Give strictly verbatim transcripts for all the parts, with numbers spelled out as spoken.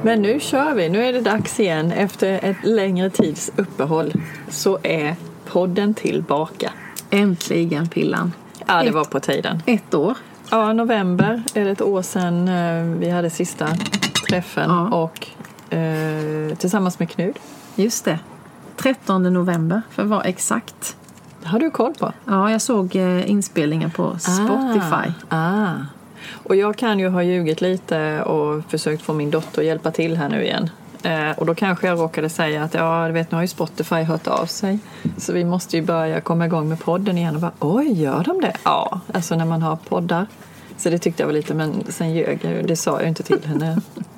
Men nu kör vi, nu är det dags igen. Efter ett längre tids uppehåll så är podden tillbaka. Äntligen, Pillan. Ja, det ett, var på tiden. Ett år. Ja, november är det ett år sedan vi hade sista träffen ja. och eh, tillsammans med Knud. Just det. trettonde november för att vara exakt. Det har du koll på? Ja, jag såg eh, inspelningen på Spotify. Ah, ah. Och jag kan ju ha ljugit lite och försökt få min dotter att hjälpa till här nu igen. Eh, och då kanske jag råkade säga att ja, du vet, nu har ju Spotify hört av sig. Så vi måste ju börja komma igång med podden igen och bara, oj, gör de det? Ja, alltså när man har poddar. Så det tyckte jag var lite, men sen ljög jag, det sa jag inte till henne.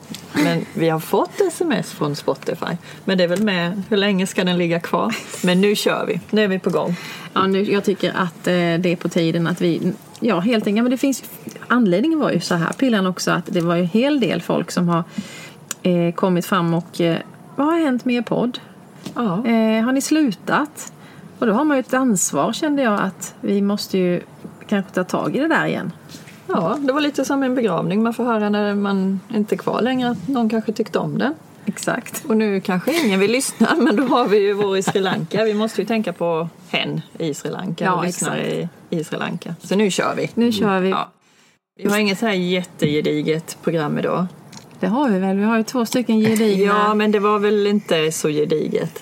Men vi har fått sms från Spotify. Men det är väl med, hur länge ska den ligga kvar? Men nu kör vi, nu är vi på gång. Ja, nu, jag tycker att eh, det är på tiden att vi, ja helt enkelt, men det finns, anledningen var ju så här, Pillan också, att det var ju en hel del folk som har eh, kommit fram och eh, vad har hänt med er podd? Ja. Eh, har ni slutat? Och då har man ju ett ansvar, kände jag, att vi måste ju kanske ta tag i det där igen. Ja, det var lite som en begravning. Man får höra när man inte är kvar längre att någon kanske tyckte om den. Exakt. Och nu kanske ingen vill lyssna, men då har vi ju vår i Sri Lanka. Vi måste ju tänka på hen i Sri Lanka. Ja, och lyssnar i, i Sri Lanka. Så nu kör vi. Nu kör vi. Ja. Vi har inget så här jättegediget program idag. Det har vi väl. Vi har ju två stycken gedigna. Ja, men det var väl inte så gediget.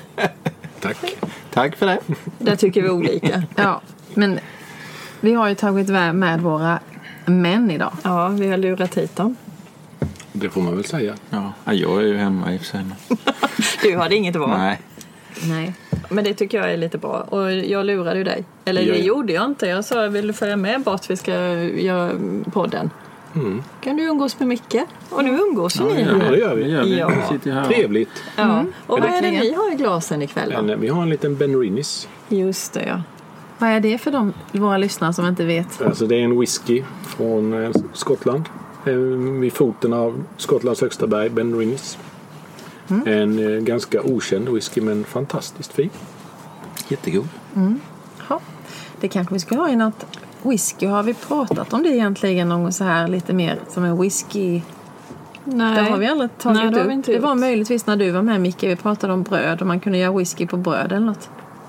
Tack. Tack för det. Där tycker vi olika. Ja, men vi har ju tagit med våra män idag. Ja, vi har lurat hit dem. Det får man väl säga. Ja, jag är ju hemma i och för sig. Du hade inget val. Nej. Nej. Men det tycker jag är lite bra. Och jag lurade ju dig. Eller det jag... gjorde jag inte. Jag sa, vill du följa med bort? Vi ska göra podden. Mm. Kan du umgås med Micke? Och nu umgås ja, ni. Ja, det gör vi. Ja, vi ja. sitter här. Trevligt. Ja. Mm. Och vad är det ni har i glasen ikväll då? En, vi har en liten Ben Rinnis. Just det, ja. Vad är det för de, våra lyssnare som inte vet? Alltså det är en whisky från eh, Skottland. Eh, vid foten av Skottlands högsta berg, Ben Rinnis. Mm. En eh, ganska okänd whisky, men fantastiskt fin. Jättegod. Mm. Ja. Det kanske vi ska ha i något whisky. Har vi pratat om det egentligen någon så här lite mer som en whisky? Nej. Det har vi aldrig tagit Nej, det har upp. vi inte det gjort. var möjligtvis när du var med, Micke. Vi pratade om bröd och man kunde göra whisky på bröd eller något.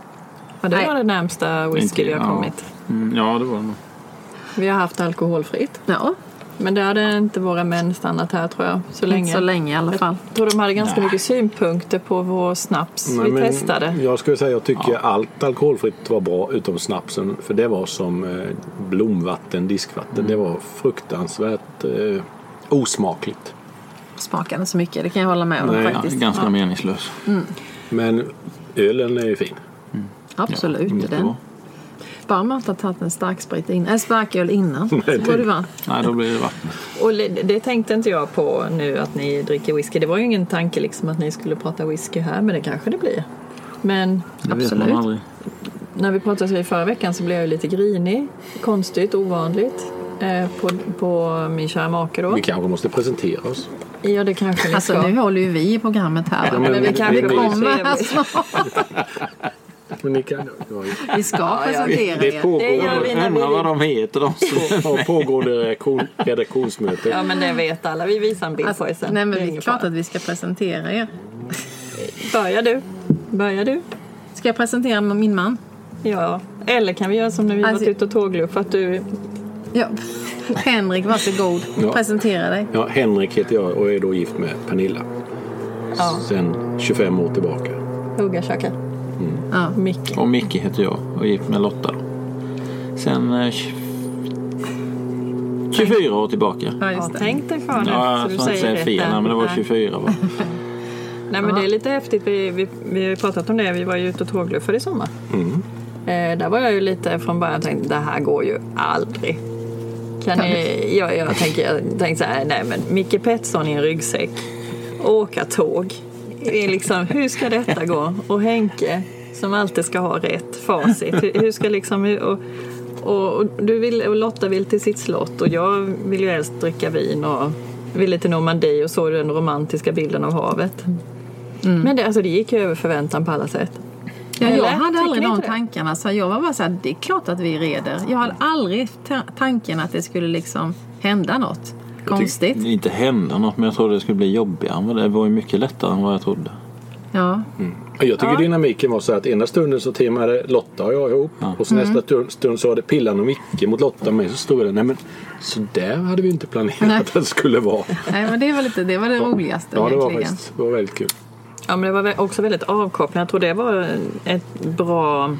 Ja, det Nej. var det närmsta whisky Inte, vi har ja. kommit. Mm, ja, det var det. Vi har haft alkoholfritt. Ja, Men det hade inte våra män stannat här, tror jag. Så länge. inte så länge i alla fall. Jag tror de hade ganska Nej. mycket synpunkter på vår snaps. Nej, vi men testade. Jag skulle säga jag tycker Ja. allt alkoholfritt var bra utom snapsen. För det var som eh, blomvatten, diskvatten. Mm. Det var fruktansvärt eh, osmakligt. Smakade så mycket, det kan jag hålla med om Nej. Ja, faktiskt. ganska Ja. meningslös. Men ölen är ju fin. Absolut, Ja, ja, den. bra. Bara man inte har tagit en starksprit in, en starköl innan. Så Nej, går det va? Nej, då blir det vatten. Och det, det tänkte inte jag på nu att ni dricker whisky. Det var ju ingen tanke liksom att ni skulle prata whisky här. Men det kanske det blir. Men Det vet Absolut. man aldrig. när vi pratade i förra veckan så blev jag lite grinig. Konstigt, ovanligt. Eh, på, på min kära make då. Vi kanske måste presentera oss. Ja, det kanske ni Alltså ska. nu håller ju vi i programmet här. Ja, men men vi vi- kanske vi- kommer här trevligt. snart. Men ni kan, ja, Vi ska ja, presentera det er. pågår, Det gör vi när Undrar vad vi... de heter de som... ja, pågående redaktion, redaktionsmöte. Ja, men det vet alla. Vi visar en bild Alltså, på er sen. nej men Det är det är ingen klart fara. att vi ska presentera er. Börjar du? Börjar du? Ska jag presentera min man? Ja. Eller kan vi göra som när vi Alltså- var ute och tågluff att du... Ja. Henrik, varsågod. Ja. Presentera dig. Ja, Henrik heter jag och är då gift med Pernilla. Ja. Sen tjugofem år tillbaka. Hugga käkar. Ja. Micke. Och Micke heter jag och är gift med Lotta då. Sen eh, tjugofyra år tillbaka. Ja, Ja, just det. tänk dig för nu. Ja, så jag du får inte säga rätt fel, där. nej, men det var Nej. tjugofyra va? Nej, men Ja. det är lite häftigt. Vi, vi, vi har ju pratat om det. Vi var ju ute och tågluffade i sommar. Mm. Eh, där var jag ju lite från början tänkte det här går ju aldrig. Kan ni, jag, jag tänker jag tänkte så här, nej men Micke Pettersson i en ryggsäck. Åka tåg. Det är liksom, hur ska detta gå? Och Henke som alltid ska ha rätt facit. Hur, hur ska liksom... Och, och, och, du vill, och Lotta vill till sitt slott och jag vill ju helst dricka vin och ville till Normandie och såg den romantiska bilden av havet. Mm. Men det, alltså, det gick ju över förväntan på alla sätt. Ja, jag Eller? hade Tycker aldrig ni de inte det? tankarna. Så jag var bara så här, det är klart att vi reder. Jag hade aldrig ta- tanken att det skulle liksom hända något. konstigt. Det inte hända något, men jag trodde det skulle bli jobbigare. Men det var ju mycket lättare än vad jag trodde. Ja. Mm. Jag tycker Ja. dynamiken var så att ena stunden så teamade Lotta och jag ihop. Ja. Och så nästa stund, stund så var det Pillan och Micke mot Lotta och mig. Så stod det, nej men så där hade vi inte planerat Nej. att det skulle vara. Nej, men det var, lite, det var det roligaste Ja, det var egentligen. faktiskt det var väldigt kul. Ja, men det var vä- också väldigt avkopplande. Jag tror det var ett bra...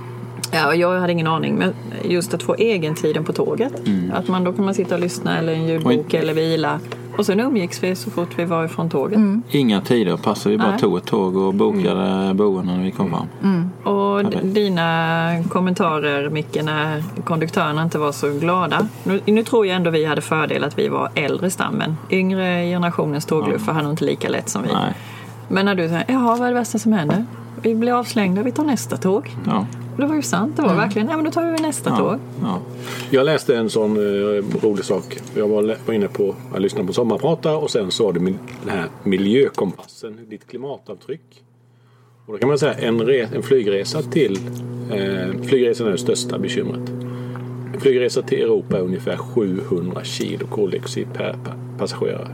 Ja, jag hade ingen aning, men just att få egen tiden på tåget. Att man då kan man sitta och lyssna eller en ljudbok Oj. eller vila. Och sen umgicks vi så fort vi var ifrån tåget. Inga tider passade. Vi bara Nej. tog ett tåg och bokade boenden när vi kom fram. Och d- Perfekt. dina kommentarer, Micke, när konduktörerna inte var så glada. Nu, nu tror jag ändå vi hade fördel att vi var äldre stammen. Yngre generationens tågluffar hade nog inte lika lätt som vi. Nej. Men när du säger, jaha, vad är det värsta som händer? Vi blir avslängda, vi tar nästa tåg. Ja. Det var ju sant, det var verkligen, nej men då tar vi nästa Ja. tåg. Ja. Jag läste en sån eh, rolig sak. Jag var, var inne på, jag lyssnade på Sommarprata och sen så var det mil, den här miljökompassen, ditt klimatavtryck. Och då kan man säga en, re, en flygresa till, eh, flygresan är det största bekymret. En flygresa till Europa är ungefär sjuhundra kilo koldioxid per, per passagerare.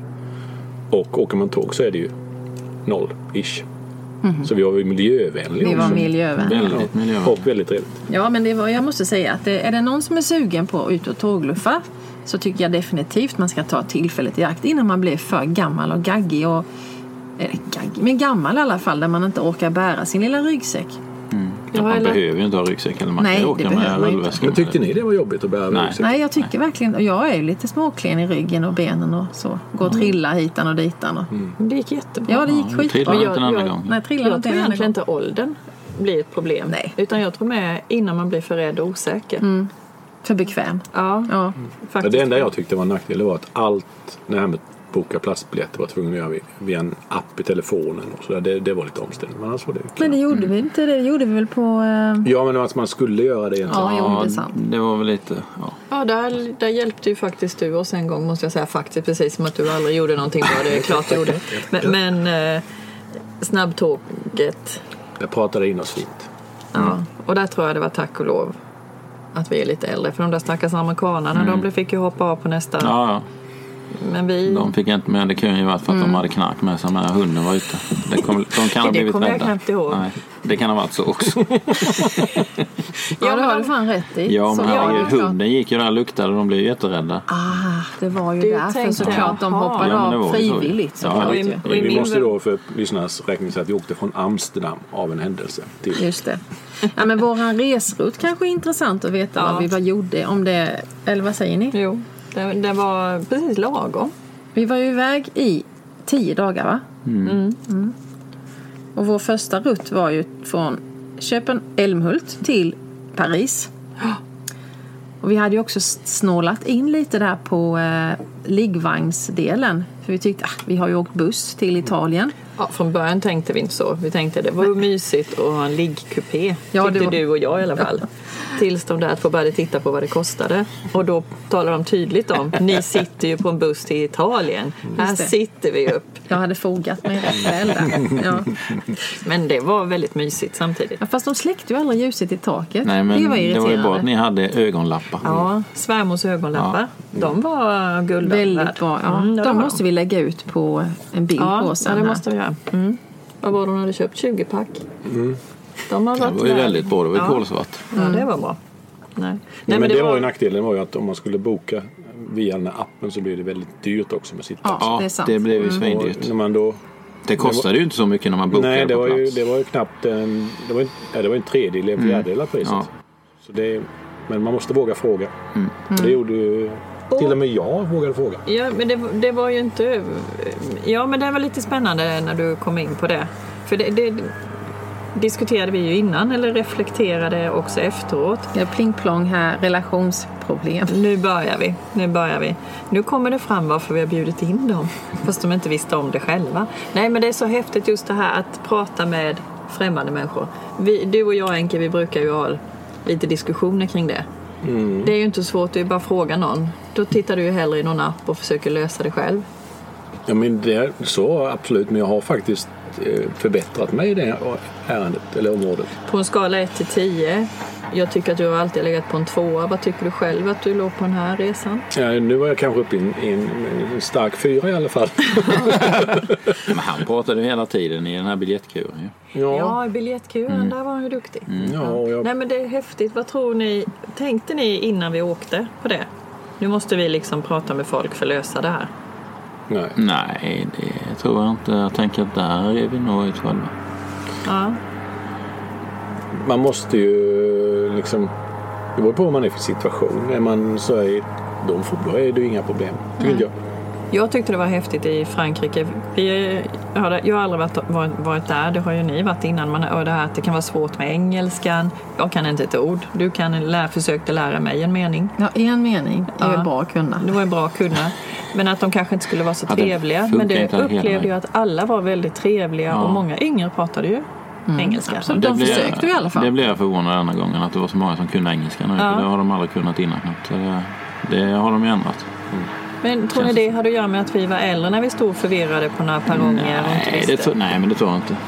Och åker man tåg så är det ju noll-ish. Så vi var ju miljövänliga Vi var också. miljövänliga. Väldigt miljövänligt. Och väldigt trevligt. Ja, men det var, jag måste säga att det, är det någon som är sugen på att ut och tågluffa så tycker jag definitivt man ska ta tillfället i akt innan man blir för gammal och gaggig. Och, eh, gaggig men gammal i alla fall, där man inte orkar bära sin lilla ryggsäck. Ja, man eller- behöver ju inte ha ryggsäck. Eller man Nej, kan ju det åka behöver med man inte. rullväska. Men tyckte ni det var jobbigt att bära Nej. ryggsäck? Nej, jag tycker verkligen, och jag är ju lite småklen i ryggen och benen och så. Går och trillar hitan och ditan. Och, Det gick jättebra. ja, det gick Ja, skitbra. trillade Men inte en jag- andra jag- gång. Nej, trillade Jag inte tror en enda egentligen gång. inte åldern blir ett problem. Nej. Utan jag tror med innan man blir för rädd och osäker. För bekväm. Ja, Ja. Ja, faktiskt. det enda jag tyckte var en nackdel var att allt det här med boka platsbiljetter var tvungen att göra via- via en app i telefonen. Och så där. Det, det var lite omställning. Men annars var det Men det gjorde vi inte. Det gjorde vi väl på... eh, Ja, men att man skulle göra det egentligen. Ja, jo, Ja, det är sant. det var väl lite... Ja. Ja, där, där hjälpte ju faktiskt du oss en gång, måste jag säga, faktiskt, precis som att du aldrig gjorde någonting bra, det är klart du gjorde. Men, men eh, snabbtåget, Jag pratade in oss fint. ja, och där tror jag det var tack och lov att vi är lite äldre, för de där stackars amerikanerna, de blev- fick ju hoppa av på nästa, Ja, ja. men vi... De fick inte med. Det kan ju vara för att de hade knark med sig när hunden var ute. Det kom, de kan ha Det blivit kommer jag rädda. knappt ihåg. Nej, det kan ha varit så också. Ja, Ja, det har men- du fan rätt i. Ja, Så men var det herregud, klart. hunden gick ju där och luktade och de blev ju jätterädda. Ah, det var ju Du därför tänkte, såklart de jaha. hoppade Ja, men det av var ju så. frivilligt. Så Ja, var och det i- ju. och i Vi min måste värld- då för lyssnarnas räkning säga att vi åkte från Amsterdam av en händelse till. Just det. Ja, men våran resrut kanske är intressant att veta Ja. vad vi var gjorde. Om det, eller vad säger ni? Jo, det, det var precis lagom. Vi var ju iväg i tio dagar, va? Mm. Och vår första rutt var ju från Köpen-Älmhult till Paris. Och vi hade ju också snålat in lite där på eh, liggvagnsdelen. För vi tyckte, ah, vi har ju åkt buss till Italien. Ja, från början tänkte vi inte så. Vi tänkte det var ju mysigt att ha en liggkupé. Ja, det tyckte var- du och jag i alla fall. Tills de där två började titta på vad det kostade. Och då talar de tydligt om, ni sitter ju på en buss till Italien. Här Just det. sitter vi upp. Jag hade fogat mig rätt väl där. Ja. Men det var väldigt mysigt samtidigt. Ja, fast de släckte ju aldrig ljuset i taket. Nej, men det var det var ju irriterande. bra att ni hade ögonlappar. Ja, svärmors ögonlappar. De var guld Väldigt bra. Ja. Mm, det de var måste vi lägga ut på en bild Ja, på ja, sen. det här. måste vi göra. Mm. Vad var de hade köpt? tjugo pack. De har Det varit var ju där. väldigt bra. Det var ju Ja. kolsvart. Ja, det var bra. Nej. Nej, Nej, men det, var ju nackdelen var ju att om man skulle boka via den här appen så blir det väldigt dyrt också med sittplats. Ja, Ja, det är sant. det blev ju Och svindyrt. när man då, Det kostade ju inte så mycket när man bokade nej, det på var, ju, plats. det var ju knappt en, det var en, ja, det var en tredjedel, en fjärdedel av priset. Ja. Så det, men man måste våga fråga. Det gjorde ju till och med jag vågade fråga. Ja, men det, det var ju inte... Ja, men det var lite spännande när du kom in på det. För det, det diskuterade vi ju innan, eller reflekterade också efteråt. Det är pling-plong här, relationsproblem. Nu börjar vi. Nu börjar vi. Nu kommer det fram varför vi har bjudit in dem. Fast de inte visste om det själva. Nej, men det är så häftigt just det här att prata med främmande människor. Vi, du och jag, Enke, vi brukar ju ha lite diskussioner kring det. Mm. Det är ju inte svårt, det är bara att fråga någon. Då tittar du ju hellre i någon app och försöker lösa det själv. Ja, men det är så absolut, men jag har faktiskt eh, förbättrat mig i det här ärendet eller området. På en skala ett till tio, jag tycker att du har alltid legat på en tvåa. Vad tycker du själv att du låg på den här resan? Ja, nu var jag kanske uppe i en, en, en stark fyra i alla fall. Men han pratade ju hela tiden i den här biljettkuren. Ja, ja i biljettkuren, mm. där var han ju duktig. Mm. Ja, jag... Nej, men det är häftigt. Vad tror ni, tänkte ni innan vi åkte på det? Nu måste vi liksom prata med folk för att lösa det här. Nej, Nej det tror jag inte. Jag tänker att där är vi nog ut själva. Ja. Man måste ju liksom, det beror på vad man är för situation. Är man så är, då, då är det ju inga problem, tycker jag. Jag tyckte det var häftigt i Frankrike. Vi, jag, har, jag har aldrig varit, varit, varit där, det har ju ni varit innan. Man, och det här att det kan vara svårt med engelskan. Jag kan inte ett ord. Du kan lära, försökte lära mig en mening. Ja, en mening är ja. ju bra att kunna. Det var ju bra att kunna. Men att de kanske inte skulle vara så trevliga. Ja, men det upplevde jag att alla var väldigt trevliga. Ja. Och många yngre pratade ju mm. engelska. Så de försökte i alla fall. Det blev jag förvånad denna gången att det var så många som kunde engelska nu. Ja. För det har de aldrig kunnat innan. Så det, det har de ju ändrat. Mm. Men tror ni det hade att göra med att vi var äldre när vi stod förvirrade på några perronger? Nej, det tror, nej men det tror jag inte.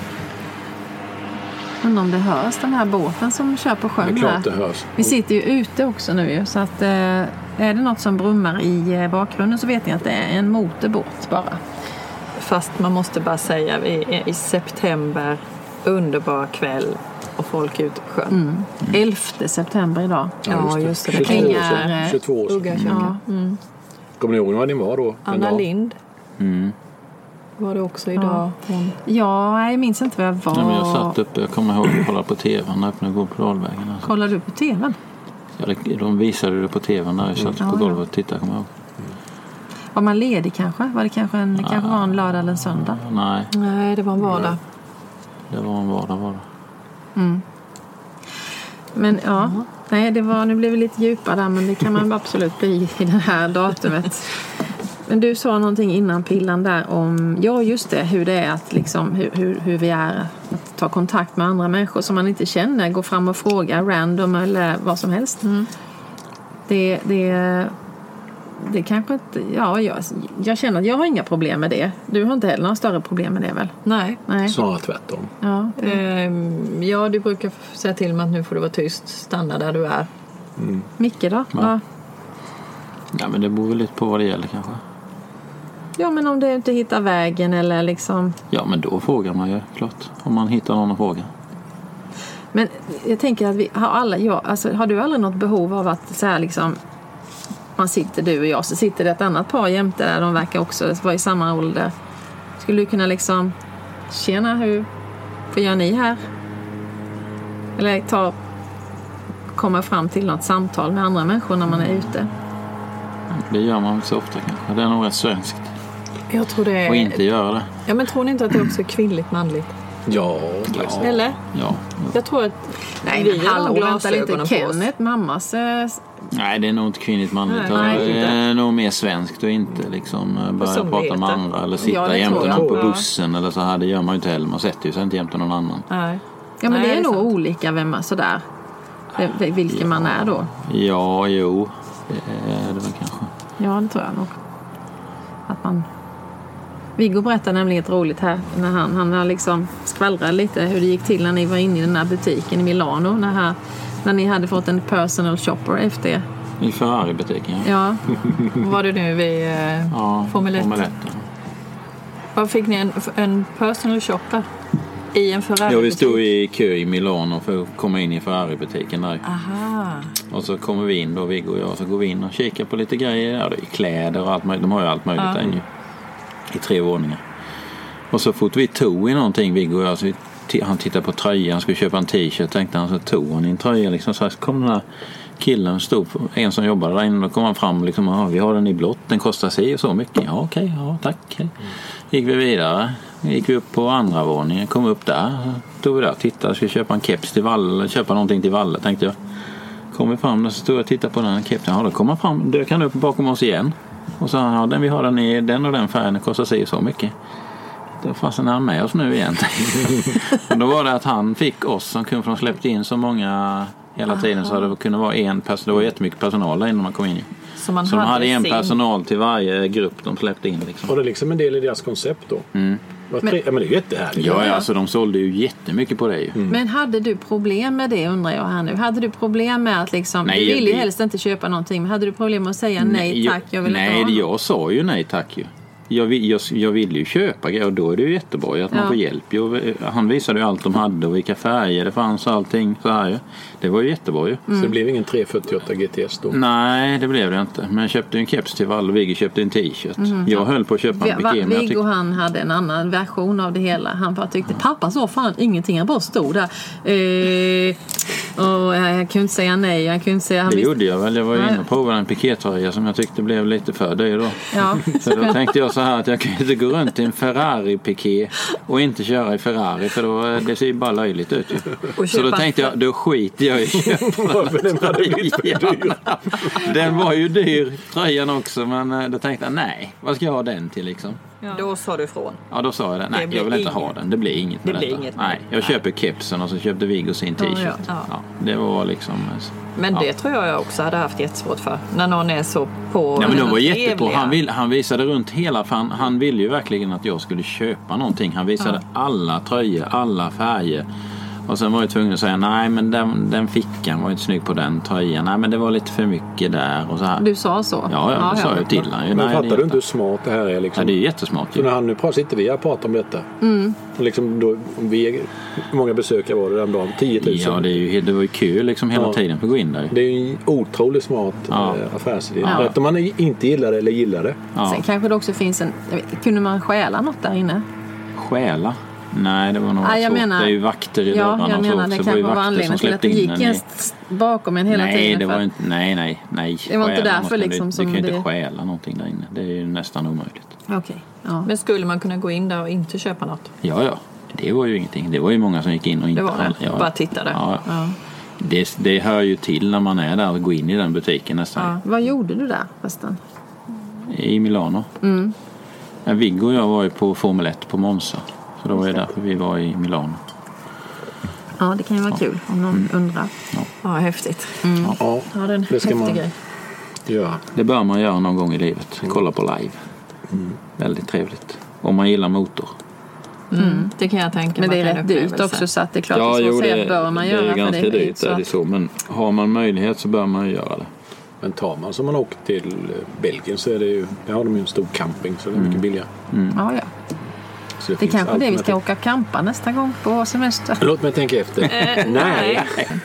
Men om det hörs, den här båten som kör på sjön. Det är klart här. Det hörs. Vi sitter ju ute också nu ju, så att eh, är det något som brummar i bakgrunden så vet ni att det är en motorbåt bara. Fast man måste bara säga, vi är i september, underbar kväll och folk ute på sjön. Mm. elfte september idag. Ja, just det. tjugotvå år sedan. tjugotvå år sedan. Ja. Mm. Kommer ni ihåg vad din var då? Anna Lind. Mm. Var det också idag? Ja, ja jag minns inte vad jag var. Nej, men jag satt uppe, jag kommer ihåg att kolla på tvn när jag går på Dalvägen. Alltså. Kollade du på tvn? Ja, det, de visade det på tvn när jag satt mm. på golvet och tittade, kommer jag ihåg. Var man ledig kanske? Var det kanske, en, det kanske var en lördag eller en söndag? Nej. Nej, det var en vardag. Det var en vardag, var det. Mm. Men ja, mm. nej, det var, nu blev vi lite djupare där, men det kan man absolut bli i det här datumet. Men du sa någonting innan Pillan där om, ja just det, hur det är att liksom, hur, hur, hur vi är att ta kontakt med andra människor som man inte känner, gå fram och fråga random eller vad som helst. Mm. Det, det, det kanske inte, ja jag, jag känner att jag har inga problem med det. Du har inte heller några större problem med det väl? Nej. Nej. Snarare tvärtom. Ja, ehm, ja, du brukar säga till mig att nu får du vara tyst, stanna där du är. Mm. Micke då? Ja. Ja. Ja, men det beror väl lite på vad det gäller kanske. Ja, men om du inte hittar vägen eller liksom... Ja, men då frågar man ju, klart. Om man hittar någon att fråga. Men jag tänker att vi har alla... Ja, alltså, har du aldrig något behov av att så här liksom... Man sitter, du och jag, så sitter det ett annat par jämte där. De verkar också vara i samma ålder. Skulle du kunna liksom... Tjena, hur... Vad gör ni här? Eller ta... Komma fram till något samtal med andra människor när man är ute. Det gör man så ofta kanske. Det är nog rätt svenskt. Jag tror det är... Och inte göra det. Ja, men tror ni inte att det också är kvinnligt manligt? Ja. ja. Eller? Ja. ja. Jag tror att... Nej, vi har glasögonen inte Kenneth, mammas... Nej, det är nog inte kvinnligt manligt. Nej, det är nog mer svenskt och inte liksom börja prata med andra eller sitta ja, jämte någon på bussen eller så här. Det gör man ju inte heller. Man sätter ju sig inte jämte någon annan. Nej. Ja, men Nej, det är, det är nog sant. Olika vem man sådär. Vilken ja. Man är då. Ja, jo. Det är det väl kanske. Ja, det tror jag nog. Att man... Viggo berättade nämligen ett roligt här. När han, han har liksom skvallrat lite hur det gick till när ni var inne i den här butiken i Milano. När, här, när ni hade fått en personal shopper efter. I Ferrari-butiken, ja. Ja. Var det nu vid eh, ja, Formel ett? Formel ett ja. Var fick ni en, en personal shopper? I en Ferrari-butik? Ja, vi stod i kö i Milano för att komma in i Ferrari-butiken där. Aha. Och så kommer vi in då, Viggo och jag, så går vi in och kikar på lite grejer. Ja, det är kläder och allt möjligt. De har ju allt möjligt ja. Ännu. I tre våningar. Och så fort vi tog i någonting, Viggo och jag, så vi t- han tittade på tröjan, han skulle köpa en t-shirt, tänkte han, så tog han i en tröja liksom. Så kom den här killen, stod på, en som jobbade där inne, då kom han fram och liksom, ja, vi har den i blått, den kostar sig och så mycket. Ja, okej, okay, ja, tack. Okay. Gick vi vidare. Gick vi upp på andra våningen, kom upp där, tog vi där, tittade, skulle köpa en keps till Valle, eller köpa någonting till Valle, tänkte jag. Kom vi fram och så stod jag och tittade på den kepsen, ja, då kom han fram, dök han upp bakom oss igen. Och så ja, den vi har den i den och den färgen, den kostar sig så mycket. Då fanns han med oss nu igen. Och då var det att han fick oss som kunde, för de släppte in så många hela Aha. tiden, så det kunde vara en person, det var jättemycket personal där innan man kom in. Så, man så hade de hade en sin... personal till varje grupp de släppte in. Liksom. Och det är liksom en del i deras koncept då. Mm. Vad tre... ja, men det är jättehärligt. Ja, ja, alltså de sålde ju jättemycket på det ju. Mm. Men hade du problem med det, undrar jag här nu? Hade du problem med att liksom, nej, du ville ju det... helst inte köpa någonting, men hade du problem med att säga nej, nej tack, jag vill nej, inte ha Nej, något? jag sa ju nej tack ju. Jag, vill, jag, jag ville ju köpa grejer och då är det ju jättebra att man ja. får hjälp. Jag, han visade ju allt de hade och vilka färger det fanns och allting så här ju. Det var ju jättebra ju. Mm. Så det blev ingen tre fyrtioåtta G T S då? Nej, det blev det inte. Men jag köpte en keps till Wall och Vigge köpte en t-shirt. Mm. Jag höll på att köpa en piké. Vigge tyck- han hade en annan version av det hela. Han bara tyckte, pappa så fan ingenting, han bara stod där. Eh, och jag kunde inte säga nej. Jag kunde inte säga, han det visste... gjorde jag väl. Jag var ju inne och provade en pikétröja som jag tyckte blev lite för dyr då. Ja. Så då tänkte jag så här att jag kan inte gå runt i en Ferrari-piké och inte köra i Ferrari för då det ser ju bara löjligt ut ju. Så då tänkte jag, då skiter jag i köpa den tröjan. Den var ju dyr, tröjan också, men då tänkte jag, nej, vad ska jag ha den till liksom? Ja. Då sa du ifrån. Ja, då sa jag det. Nej, jag vill inte ha den. Det blir inget med det blir detta. Inget nej, jag köper kepsen och så köpte Viggo sin t-shirt. Ja, ja. Ja, det var liksom... Men ja. det tror jag jag också hade haft jättesvårt för. När någon är så på... Ja, men de var jättepå. Han, vill, han visade runt hela... Han, han ville ju verkligen att jag skulle köpa någonting. Han visade ja. alla tröjor, alla färger. Och sen var jag tvungen att säga, nej men den, den fickan var inte snygg på den tröjan. Nej men det var lite för mycket där och så här. Du sa så? Ja, ja, ja det sa ja. jag till han. Men nej, fattar du inte hur smart det här är liksom? Ja, det är jättesmart. Så när han nu pratar, sitter vi och pratar om detta. Mm. Och liksom då, vi, hur många besökare var det den dagen? tio tusen? Ja, det, är ju, det var ju kul liksom hela ja. tiden för att gå in där. Det är ju en otroligt smart ja. affärsidé. Ja. Rätt om man inte gillar det eller gillar det. Ja. Sen kanske det också finns en... Kunde man stjäla något där inne? Stjäla? Nej, det var nog Nej, jag så. menar, det är ju vakter i dörrarna. Ja, jag menar, det, det kanske var anledningen till att det gick en bakom en hela nej, tiden. Det var inte, nej, nej, nej. Det var inte därför liksom du, som du kan det... inte stjäla någonting där inne. Det är ju nästan omöjligt. Okej. Okay. Ja. Men skulle man kunna gå in där och inte köpa något? Ja, ja. Det var ju ingenting. Det var ju många som gick in och inte... Det var det. Ja, bara tittade. Ja. Ja. Det, det hör ju till när man är där och går in i den butiken nästan. Ja. Vad gjorde du där förresten? I Milano. Mm. Ja, Viggo och jag var ju på Formel ett på Monza. Så då var det därför vi var i Milano. Ja, det kan ju vara ja. kul om någon mm. undrar. Ja, ja häftigt. Mm. Ja, ja, det är en det ska man grej. göra. Det bör man göra någon gång i livet. Kolla på live. Mm. Väldigt trevligt. Om man gillar motor. Mm. Det kan jag tänka mig. Men det är rätt dyrt också så att det är klart ja, att så jo, det, bör man göra. Det är ganska det är dyrt, så. Är det så. Men har man möjlighet så bör man göra det. Men tar man som man åker till Belgien så är det ju, där har de ju en stor camping så det är mycket mm. billigare. Mm. Ja, ja. Det, det är kanske det vi ska åka campa nästa gång på vår semester. Låt mig tänka efter. äh, nej.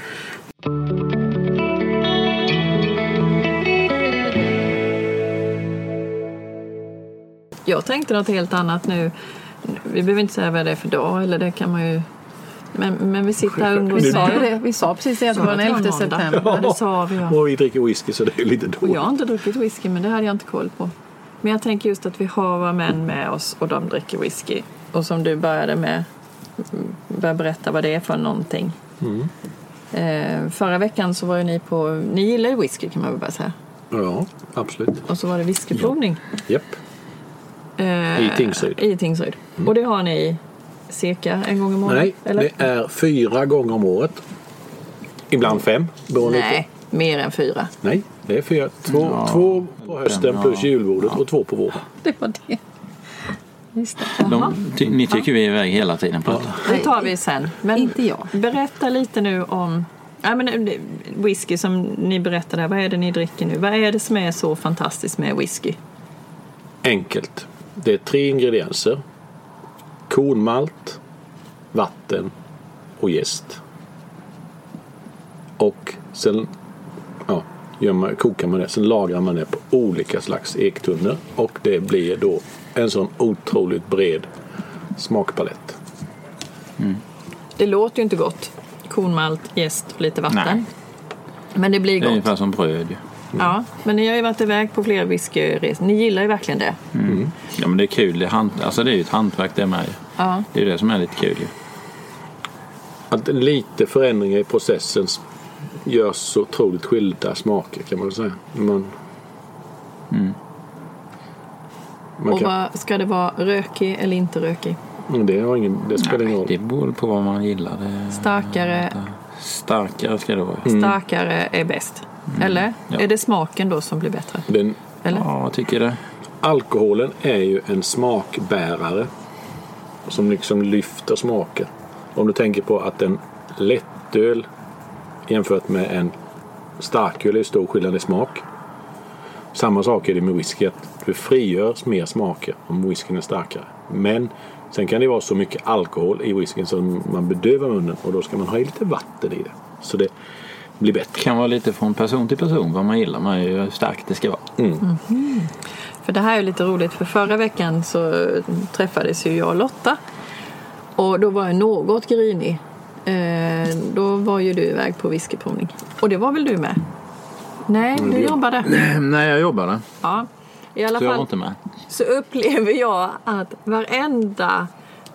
Jag tänkte något helt annat nu. Vi behöver inte säga vad det är för dag, eller det kan man ju... Men, men vi sitter här och umgås. Vi sa ju det. Vi sa precis att det var den elfte september. Ja, det sa vi. Ja. Och vi dricker whisky så det är lite dåligt. Och jag har inte druckit whisky, men det hade jag inte koll på. Men jag tänker just att vi har våra män med oss och de dricker whisky. Och som du började med, börja berätta vad det är för någonting. Mm. Eh, förra veckan så var ju ni på, ni gillar ju whisky kan man väl bara säga. Ja, absolut. Och så var det whiskyprovning. Japp. Eh, I Tingsryd. I Tingsryd. Mm. Och det har ni cirka en gång i månaden? Nej, eller? Det är fyra gånger om året. Ibland fem. Nej, på. Mer än fyra. Nej, det är fyra. Två, ja, två på hösten ja. plus julbordet ja. och två på våren. Det var det. Just det. De, ty, ni tycker vi är iväg hela tiden på ja. det. Det tar vi sen. Men inte jag. Berätta lite nu om ja, men, whisky som ni berättade. Vad är det ni dricker nu? Vad är det som är så fantastiskt med whisky? Enkelt. Det är tre ingredienser. Kornmalt, vatten och jäst. Och sen ja, gör man, kokar man det. Sen lagrar man det på olika slags ektunnor. Och det blir då en sån otroligt bred smakpalett. Mm. Det låter ju inte gott. Kornmalt, jäst och lite vatten. Nej. Men det blir gott. Det är ungefär som bröd ju. Mm. Ja, men ni har ju varit iväg på flera whiskyresor. Ni gillar ju verkligen det. Mm. Mm. Ja, men det är kul. Det är, hand, alltså det är ju ett hantverk det med. Ja. Det är det som är lite kul ju. Att lite förändringar i processen gör så otroligt skilda smaker kan man säga. Man, mm. man och kan, vad, ska det vara rökig eller inte rökig? Det, har ingen, det spelar ingen roll. Det beror på vad man gillar. Det, starkare. Starkare ska det vara. Mm. Starkare är bäst. Mm. Eller? Ja. Är det smaken då som blir bättre? Den, eller? Ja, jag tycker det. Alkoholen är ju en smakbärare. som liksom lyfter smaken. Om du tänker på att en lättöl jämfört med en starköl är stor skillnad i smak. Samma sak är det med whisky, att det frigörs mer smaker om whiskyn är starkare. Men sen kan det vara så mycket alkohol i whiskyn som man bedövar munnen, och då ska man ha lite vatten i det. Så det blir bättre. Det kan vara lite från person till person vad man gillar, man är ju hur starkt det ska vara. Mm. Mm. För det här är lite roligt, för förra veckan så träffades ju jag och Lotta. Och då var jag något grinig. Eh, då var ju du iväg på whiskyprovning. Och det var väl du med? Nej, du jobbade. Nej, jag jobbade. Ja, i alla Så jag var fall inte med. så upplever jag att varenda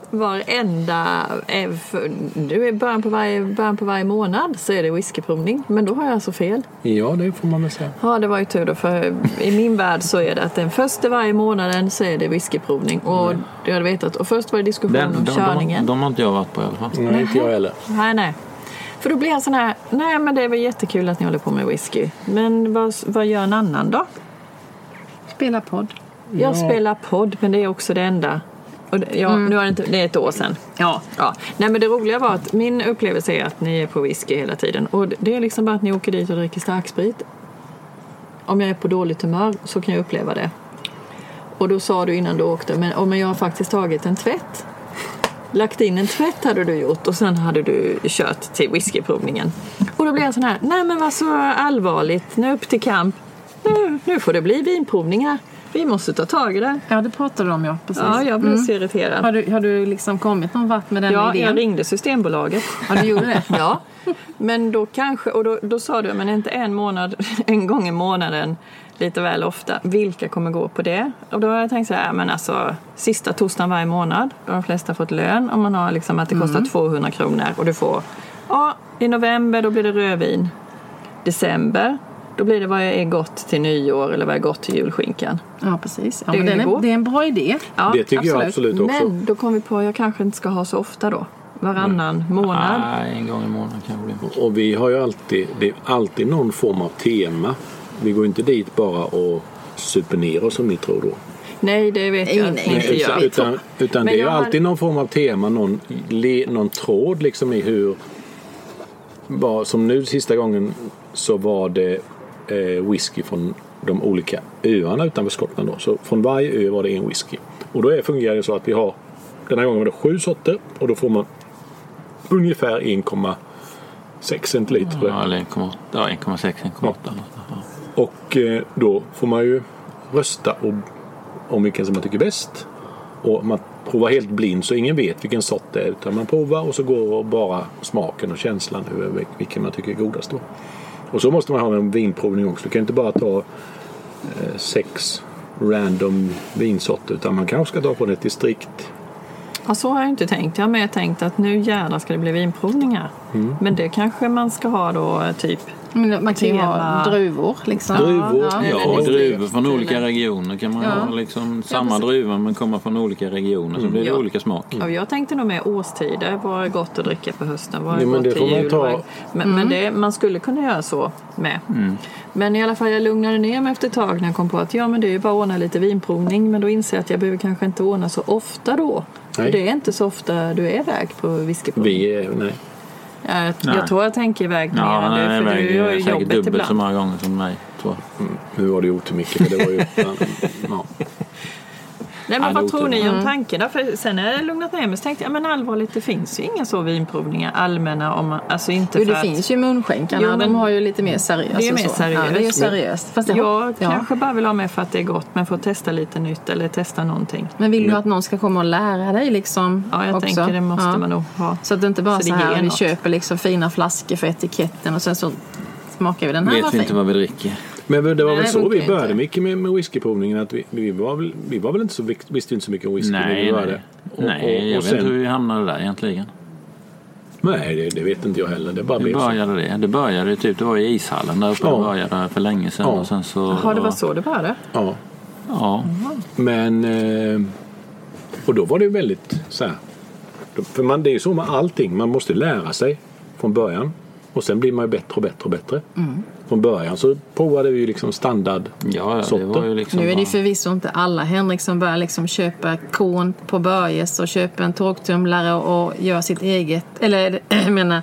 varenda för, nu är början på varje början på varje månad så är det whiskyprovning, men då har jag alltså fel. Ja, det får man väl säga. Ja, det var ju tur då, för i min värld så är det att den första varje månaden så är det whiskyprovning, och mm. det har jag vetat. Och först var det diskussion Den, om de, körningen. De, de har inte jag varit på i alla fall. Nej, inte jag heller. Nej, nej. För då blir jag sån här, nej men det var jättekul att ni håller på med whisky. Men vad, vad gör en annan då? Spela podd. Jag Ja. spelar podd, men det är också det enda. Och det, ja, mm. nu är det, inte, det är ett år sedan. Ja. Ja. Nej, men det roliga var att min upplevelse är att ni är på whisky hela tiden. Och det är liksom bara att ni åker dit och dricker starksprit. Om jag är på dåligt humör så kan jag uppleva det. Och då sa du innan du åkte, men om jag har faktiskt tagit en tvätt. Lagt in en tvätt hade du gjort, och sen hade du kört till whiskyprovningen. Och då blev jag sån här, nej men vad så allvarligt, nu upp till kamp. Nu, nu får det bli vinprovningar. Vi måste ta tag i det. Ja, det pratade du om, ja. Precis. Ja, jag blev Mm. så irriterad. Har du, har du liksom kommit någon vart med den Ja, idén? jag ringde Systembolaget. Ja, du gjorde det? Ja, men då kanske, och då, då sa du, men inte en månad, en gång i månaden, lite väl ofta, vilka kommer gå på det? Och då har jag tänkt så här, men alltså, sista torsdagen varje månad, då har de flesta fått lön, om man har liksom att det kostar mm. tvåhundra kronor, och du får, ja, i november då blir det rödvin, december, då blir det vad är gott till nyår eller vad är gott till julskinkan. Ja, precis. Ja, Det men är den är, det är en bra idé. Ja, Det tycker jag absolut också. Men då kom vi på att jag kanske inte ska ha så ofta då. Varannan månad. Nej, en gång i månaden kan det bli. Och vi har ju alltid, det är alltid någon form av tema. Vi går inte dit bara och super ner oss, som ni tror då. Nej, det vet jag Nej, inte Nej, gör. utan utan, utan Men det är ju jag har- alltid någon form av tema, någon, le, någon tråd liksom i hur, bara, som nu sista gången så var det eh, whisky från de olika öarna utanför Skottland då. Så från varje ö var det en whisky. Och då är, fungerar det så att vi har, den här gången var det sju sorter, och då får man ungefär en komma sex centiliter. Ja, eller en komma åtta, ja, en komma sex, en komma åtta. Ja. Och eh, då får man ju rösta om, om vilken som man tycker är bäst. Och man provar helt blind, så ingen vet vilken sort det är, utan man provar och så går bara smaken och känslan över vilken man tycker är godast då. Och så måste man ha en vinprovning också. Du kan inte bara ta eh, sex random vinsorter, utan man kanske ska ta från ett distrikt. Ja, så har jag inte tänkt. Jag har mer tänkt att nu jävlar ska det bli vinprovningar. Mm. Men det kanske man ska ha då typ. Men man kan ju ha Tema. druvor liksom. Druvor, Ja, ja, Ja, det- druvor från olika regioner kan man Ja. ha liksom samma precis. druvor men komma från olika regioner, så blir det Ja. olika smak. Ja, jag tänkte nog med årstider. Vad är gott att dricka på hösten? Vad är Jo, men gott det till får man jul? ta- Vad är- Men, men det, man skulle kunna göra så med. Men i alla fall, jag lugnade ner mig efter ett tag när jag kom på att ja, men det är ju bara att ordna lite vinprovning. Men då inser jag att jag behöver kanske inte ordna så ofta då. För Nej. det är inte så ofta du är iväg på whiskyprovning. Vi är, nej. Jag, Nej. jag tror jag tänker iväg mer Ja, än nej, du, jag för du gör ju väger säkert jobbet dubbelt så ibland. många gånger som mig, tror jag. Mm. Nu var det gjort mycket, för det var ju ja. Nej, Ja, men det vad tror låter- ni om tanken då? För sen när jag lugnat ner mig så tänkte jag, men allvarligt, det finns ju inga så vinprovningar allmänna om man, alltså inte Jo, för det att, finns ju munskänkarna. Jo, men- De har ju lite mer seriöst. Det är och mer så. seriöst. Ja, det är ju seriöst. Fast det jag ja. kanske bara vill ha med för att det är gott, men för att testa lite nytt eller testa någonting. Men vill du att någon ska komma och lära dig liksom? Ja, jag också? tänker det måste Ja. man nog ha. Så att det inte bara Så så, det här ger vi något. köper liksom fina flaskor för etiketten och sen så smakar vi den här var Vet vi fin. inte vad vi dricker. Men det var Nej, väl det så funkar vi började inte. mycket med, med whiskyprovningen, att vi, vi, var väl, vi var väl inte så, visste inte så mycket om whisky när vi Nej, började. nej. Och, nej och, jag och vet inte hur sen, vi hamnade där egentligen. nej det, det vet inte jag heller, det bara Det blev så. började det. Det började typ, det var i ishallen där uppe. Ja. Det började för länge sedan. Ja. Och sen så, Ja, det var så det började. Ja, Ja. men eh, och då var det ju väldigt så här, för man, det är ju så med allting, man måste lära sig från början. Och sen blir man ju bättre och bättre och bättre. Mm. Från början så provade vi ju liksom standard Ja, ja, det var ju liksom Nu är det bara- förvisso inte alla Henrik som börjar liksom köpa korn på Börjes och köper en torktumlare och gör sitt eget, eller jag menar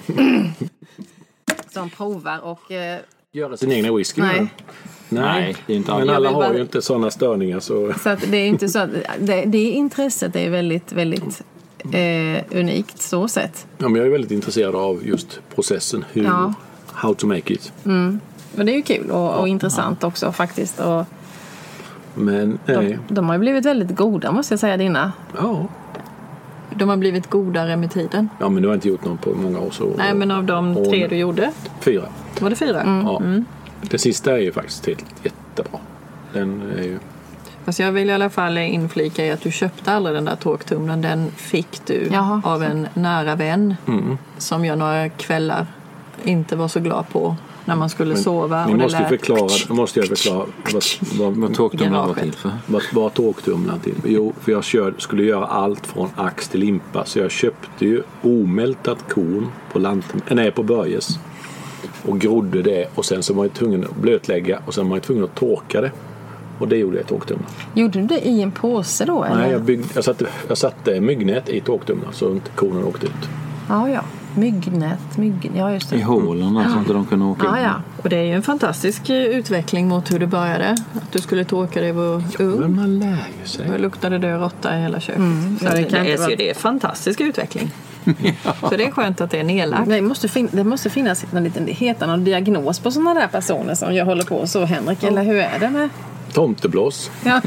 som provar och eh, göra sin egna whisky. Nej. Nej. Nej, det är inte Men alla. alla Jag vill har bara- ju inte sådana störningar så... så att det är inte så att det, det intresset är väldigt, väldigt eh, unikt så sett. Ja, men jag är väldigt intresserad av just processen. Hur, Ja. how to make it. Men det är ju kul och, och intressant också faktiskt. Och Men nej. de, de har ju blivit väldigt goda måste jag säga, dina. Ja. De har blivit godare med tiden. ja, men du har inte gjort någon på många år. Så... Nej, men av de tre du gjorde, Fyra. var det fyra? Ja. Det sista är ju faktiskt helt jättebra. Den är ju... Fast jag vill i alla fall inflika i att du köpte aldrig den där torktumlaren. Den fick du Jaha. av en nära vän Mm. som jag några kvällar inte var så glad på när man skulle sova. Ni och det måste ju lät- förklara, måste jag förklara vad, vad, Vad torktumlaren var Garaget. till för. vad, vad torktumlaren till. Jo, för jag kör, skulle göra allt från ax till limpa. Så jag köpte ju omältat korn på, lant, nej, på Börjes. Och grodde det. Och sen så var jag tvungen att blötlägga. Och sen var jag tvungen att torka det. Och det gjorde jag i torktumlaren. Gjorde du det i en påse då? Eller? Nej, jag, byggde, jag, satte, jag satte myggnät i torktumlaren så inte kornen åkte ut. Ja, ja. Myggnät, mygg... Ja, just I det. hålen där, så att de kunde åka Ja, in. ja. Och det är ju en fantastisk eh, utveckling mot hur det började. Att du skulle torka dig var ung. Men man lär ju Då sig. luktade det råtta i hela köket. Så Ja, det det, kan det, inte är, vara- det är fantastisk utveckling. Så det är skönt att det är nedlagt. Det måste, fin- det måste finnas en liten, det heter någon diagnos på sådana där personer som jag håller på så, Henrik. Eller hur är det med? Tomteblås. Ja.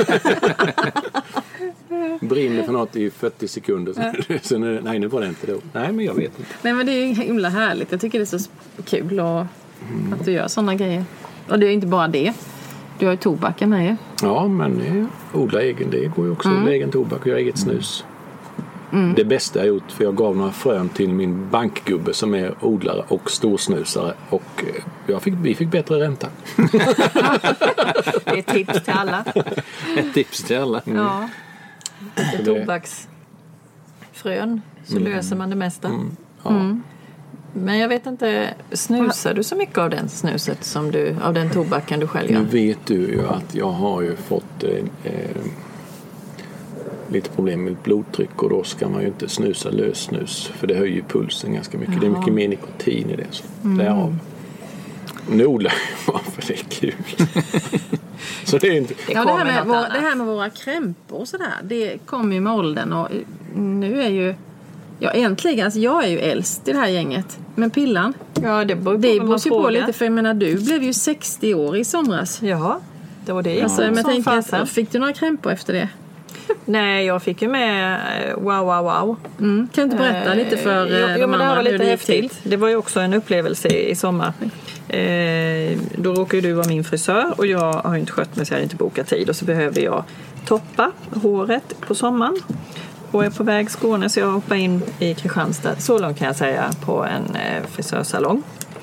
Brinner för något i fyrtio sekunder. Sen är det, nej, nu var det inte då. Nej, men jag vet inte. Nej, men det är ju himla härligt. Jag tycker det är så kul och att du gör sådana grejer. Och det är inte bara det. Du har ju tobaken med ju. Ja, men eh, odla egen, det går ju också. Mm. Odla egen tobak och göra eget snus. Det bästa jag gjort, för jag gav några frön till min bankgubbe som är odlare och storsnusare. Och eh, jag fick, vi fick bättre ränta. Det är ett tips till alla. Ett tips till alla. Ja. Lite det- tobaksfrön så löser man det mesta. Ja. Men jag vet inte, snusar du så mycket av den snuset som du, av den tobaken du själv Nu gör? vet du ju att jag har ju fått eh, eh, lite problem med blodtryck och då ska man ju inte snusa lössnus för det höjer pulsen ganska mycket. Det är mycket mer nikotin i det. Så därav. Nu odlar jag bara för det är kul. Så det är inte... Det Ja, det, här kommer med något vår, annat. det här med våra krämpor och sådär, det kommer ju med åldern och nu är ju ja, äntligen, alltså jag är ju äldst i det här gänget. Men Pillan, Ja, det beror på det vad man beror ju på frågar. lite, för jag menar, du blev ju sextio år i somras. Ja, det var det. Alltså, men jag som tänker fasen. att, fick du några krämpor efter det? Nej, jag fick ju med eh, wow, wow, wow. Mm. Kan du inte berätta lite för Eh, eh, jo, de jo, men det här andra var hur lite det gick till? häftigt. Det var ju också en upplevelse i sommar. Eh, då råkade du vara min frisör och jag har ju inte skött mig så jag hade inte bokat tid. Och så behöver jag toppa håret på sommaren. Och är på väg Skåne så jag hoppar in i Kristianstad. Så långt kan jag säga på en eh, frisörsalong.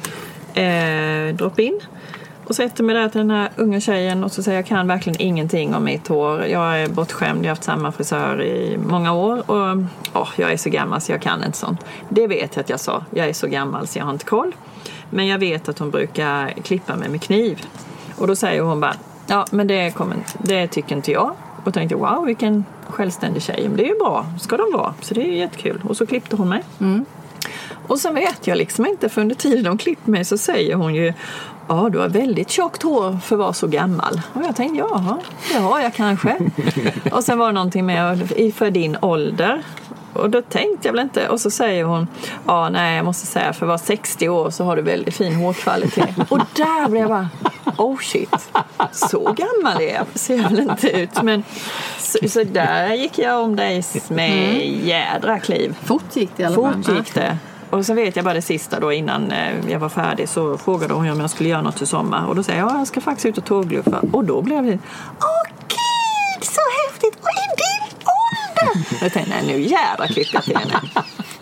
Eh, dropp in. Och sätter mig där till den här unga tjejen och så säger jag kan verkligen ingenting om mitt hår. Jag är bortskämd, jag har haft samma frisör i många år och åh, jag är så gammal så jag kan inte sånt. Det vet jag att jag sa, jag är så gammal så jag har inte koll. Men jag vet att hon brukar klippa mig med kniv. Och då säger hon bara, ja men det, kommer, det tycker inte jag. Och tänkte wow vilken självständig tjej, men det är ju bra, ska de vara. Så det är ju jättekul. Och så klippte hon mig. Mm. Och sen vet jag liksom inte, för under tiden de klippte mig så säger hon ju ja, du har väldigt tjockt hår för att vara så gammal. Och jag tänkte, jaha, det har jag kanske. Och sen var det någonting med för din ålder. Och då tänkte jag väl inte. Och så säger hon, ja nej jag måste säga för att vara sextio år så har du väldigt fin hårkvalitet. Och där blev jag bara, oh shit, så gammal är jag. Ser jag väl inte ut. Men så, så där gick jag om dig med jädra kliv. Fort gick det i alla fall. Fort gick det. Och så vet jag bara det sista då innan jag var färdig så frågade hon om jag skulle göra något i sommar. Och då säger jag, ja jag ska faktiskt ut och tågluffa. Och då blev det, åh gud så häftigt, och i din ålder! Jag tänkte, nej nu jävla klipper jag till henne.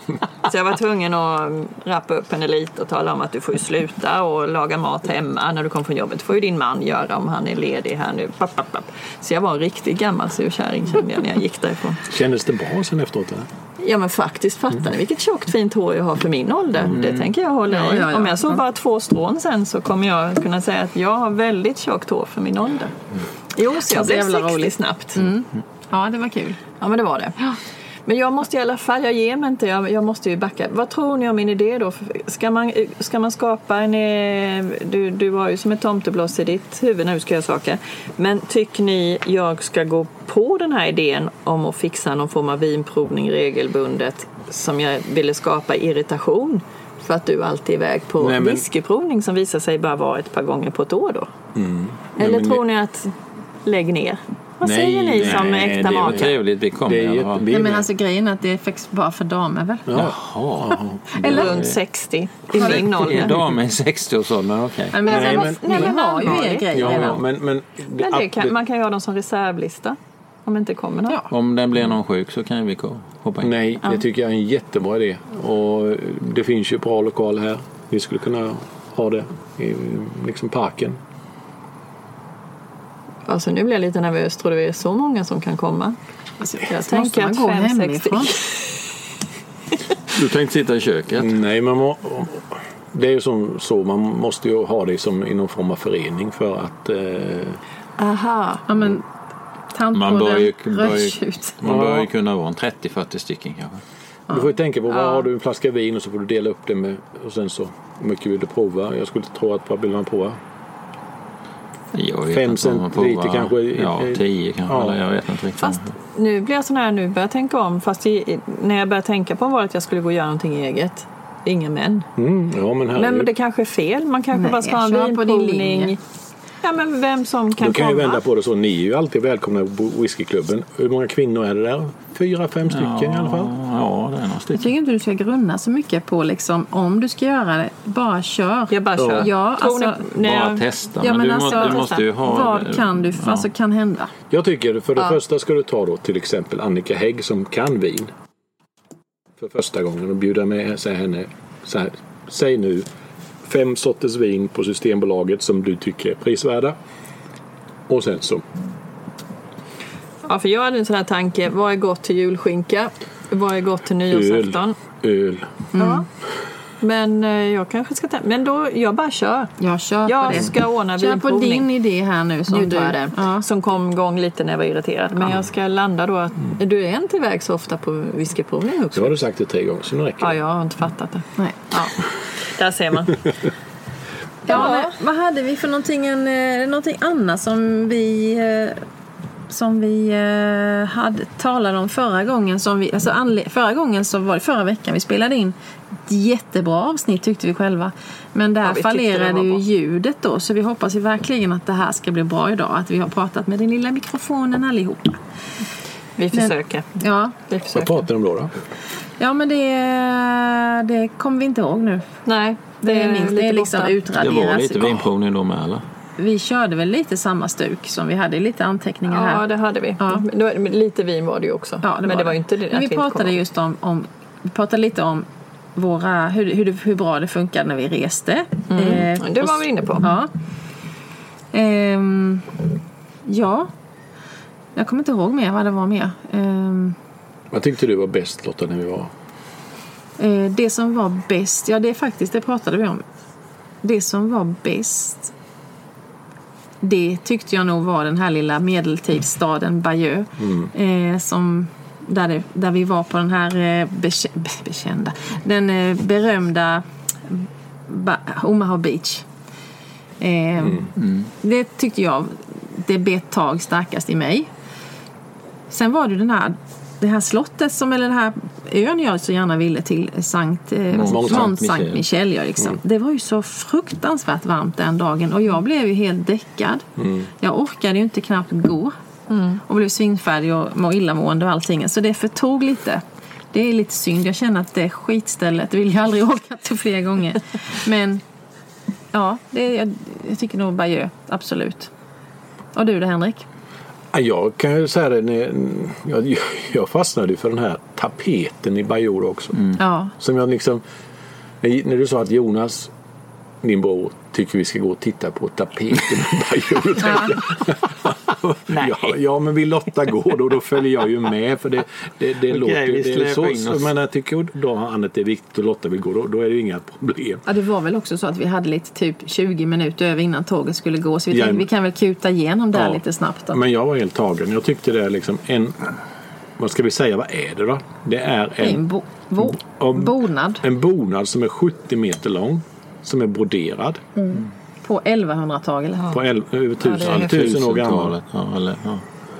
Så jag var tvungen att rappa upp henne lite och tala om att du får ju sluta och laga mat hemma när du kommer från jobbet. Det får ju din man göra om han är ledig här nu. Papp, papp, papp. Så jag var en riktig gammal surkärring kände jag när jag gick därifrån. Kändes det bra sen efteråt? Eller? Ja men faktiskt fattar ni vilket tjockt fint hår jag har för min ålder. Mm. Det tänker jag hålla ja, i. ja, ja. Om jag såg bara två strån sen så kommer jag kunna säga att jag har väldigt tjockt hår för min ålder. Mm. Jo, så jag blev sextio roligt. Snabbt. Mm. Ja, det var kul. Ja men det var det. Ja. Men jag måste i alla fall, jag ger mig inte, jag, jag måste ju backa. Vad tror ni om min idé då? Ska man, ska man skapa en, du, du har ju som ett tomteblås i ditt huvud när du ska göra saker. Men tycker ni jag ska gå på den här idén om att fixa någon form av vinprovning regelbundet som jag ville skapa irritation för att du alltid är iväg på Nej, men... whiskyprovning som visar sig bara vara ett par gånger på ett år då? Mm. Eller Nej, men... tror ni att lägg ner? Vad nej, säger ni som nej, äkta makar? Det är trevligt, vi kommer det är nej, men alltså grejen är att det är faktiskt bara för damer väl? Jaha. Eller runt sextio i min ålder. Damer är sextio och så, men okej. Okay. Nej, men, men, nej, men har ju er grejer ja, redan. Men, men, men det kan, man kan ju ha dem som reservlista om det inte kommer någon. Ja. Om den blir någon sjuk så kan vi hoppa in. Nej, det tycker jag är en jättebra idé. Och det finns ju bra lokal här. Vi skulle kunna ha det i liksom parken. Alltså nu blir jag lite nervös. Tror du det är så många som kan komma? Alltså, jag tänker att fem sex Du tänkte sitta i köket? Nej, man må, det är ju som så. Man måste ju ha det som i någon form av förening för att... Eh, Aha. Ja, men man bör ju, bör ju, man bör ju kunna vara en trettio fyrtio stycken kanske. Du får ju tänka på, vad ja. har du en flaska vin och så får du dela upp det med, och sen så hur mycket vill du prova? Jag skulle tro att vad vill man prova? Fem centiliter kanske. Ja, tio kanske. Ja. Eller jag vet inte riktigt. Fast nu blir jag sån här, nu börjar jag tänka om. Fast i, när jag började tänka på var att jag skulle gå och göra någonting eget. Ingen män. Mm, ja, men, men det kanske är fel. Man kanske Nej, bara ska ha en vinprovning. Ja, men vem som kan Då kan komma. jag vända på det så. Ni är ju alltid välkomna på whiskyklubben. Hur många kvinnor är det där? Fyra, fem stycken ja, i alla fall. Ja, det är några stycken. Jag tycker inte du ska grunna så mycket på liksom, om du ska göra det, bara kör. Jag bara kör. Ja, alltså, bara jag... testa. Ja, men, men du, alltså, måste, du måste ju ha... Vad kan du, ja. alltså kan hända? Jag tycker för det ja. första ska du ta då till exempel Annika Hägg som kan vin. För första gången och bjuda med säg henne så här, säg nu fem sorters vin på Systembolaget som du tycker är prisvärda. Och sen så. Ja, för jag hade en sån här tanke. Vad är gott till julskinka? Vad är gott till nyårsafton? Öl. Öl. Mm. Ja. Men jag kanske ska ta... Men då, jag bara kör. Jag kör jag på det. ska ordna kör på din idé här nu. Som nu du, det. Ja. Som kom igång lite när jag var irriterad. Men ja. jag ska landa då att... Mm. Du är inte iväg så ofta på whiskyprovning också. Jag har du sagt det tre gånger så nu räcker det. Ja, jag har inte fattat det. Nej. Ja. Där ser man. Ja, men, vad hade vi för någonting, en, någonting annat som vi som vi hade talade om förra gången som vi alltså anle- förra gången så var det förra veckan vi spelade in ett jättebra avsnitt tyckte vi själva. Men där ja, fallerade ju ljudet då så vi hoppas ju verkligen att det här ska bli bra idag att vi har pratat med den lilla mikrofonen allihopa. Vi försöker. Men, ja, vi försöker. Vad pratar de då då? Ja, men det det kommer vi inte ihåg nu. Nej. Det är, minst, det är liksom utraderat. Det var lite vinprovning då med alla. Vi körde väl lite samma stuk som vi hade lite anteckningar ja, här. Ja, det hade vi. Ja. Lite vin var det ju också. Ja, det men var det var ju inte det. Men vi pratade just om, om vi pratade lite om våra hur, hur, hur bra det funkade när vi reste. Mm. Eh, det var vi inne på. Ja. Ehm, ja. Jag kommer inte ihåg mer vad det var mer. Ehm, vad tyckte du var bäst Lotta när vi var? Det som var bäst, ja det är faktiskt, det pratade vi om. Det som var bäst, det tyckte jag nog var den här lilla medeltidsstaden Bayeux. Mm. Eh, som, där, det, där vi var på den här eh, bekä, bekända, den eh, berömda ba, Omaha Beach. Eh, mm. Mm. Det tyckte jag, det bet tag starkast i mig. Sen var det den här det här slottet som eller det här ön jag så gärna ville till Sankt eh, Mont Saint Michel ja, liksom. Mm. Det var ju så fruktansvärt varmt den dagen och jag blev ju helt däckad. Mm. Jag orkade ju inte knappt gå. Mm. Och blev svinfärdig och må illamående och allting. Så det förtog lite. Det är lite synd. Jag känner att det skitstället vill jag aldrig åka till fler gånger. Men ja, det, jag, jag tycker nog Bayeux, absolut. Och du då Henrik? Jag kan ju säga det, när jag, jag fastnade för den här tapeten i Bajor också. Mm. Ja. Som jag liksom, när du sa att Jonas, min bror, tycker vi ska gå och titta på tapeten i Bajor. Ja. ja, ja, men vi Lotta går då, då följer jag ju med, för det, det, det okay, låter vi det är så, så, men jag tycker då Annette är viktigt och Lotta vill gå, då, då är det ju inga problem. Ja, det var väl också så att vi hade lite typ tjugo minuter över innan tåget skulle gå, så vi tänkte, ja, vi kan väl kuta igenom där ja, lite snabbt då. Men jag var helt tagen. Jag tyckte det är liksom en, vad ska vi säga, vad är det då? Det är en, en bo, bo, om, bonad. En bonad som är sjuttio meter lång, som är broderad. Mm. På elvahundratalet. Ja. På el, över tusen, ja, tusen år gammal. Ja, eller, ja.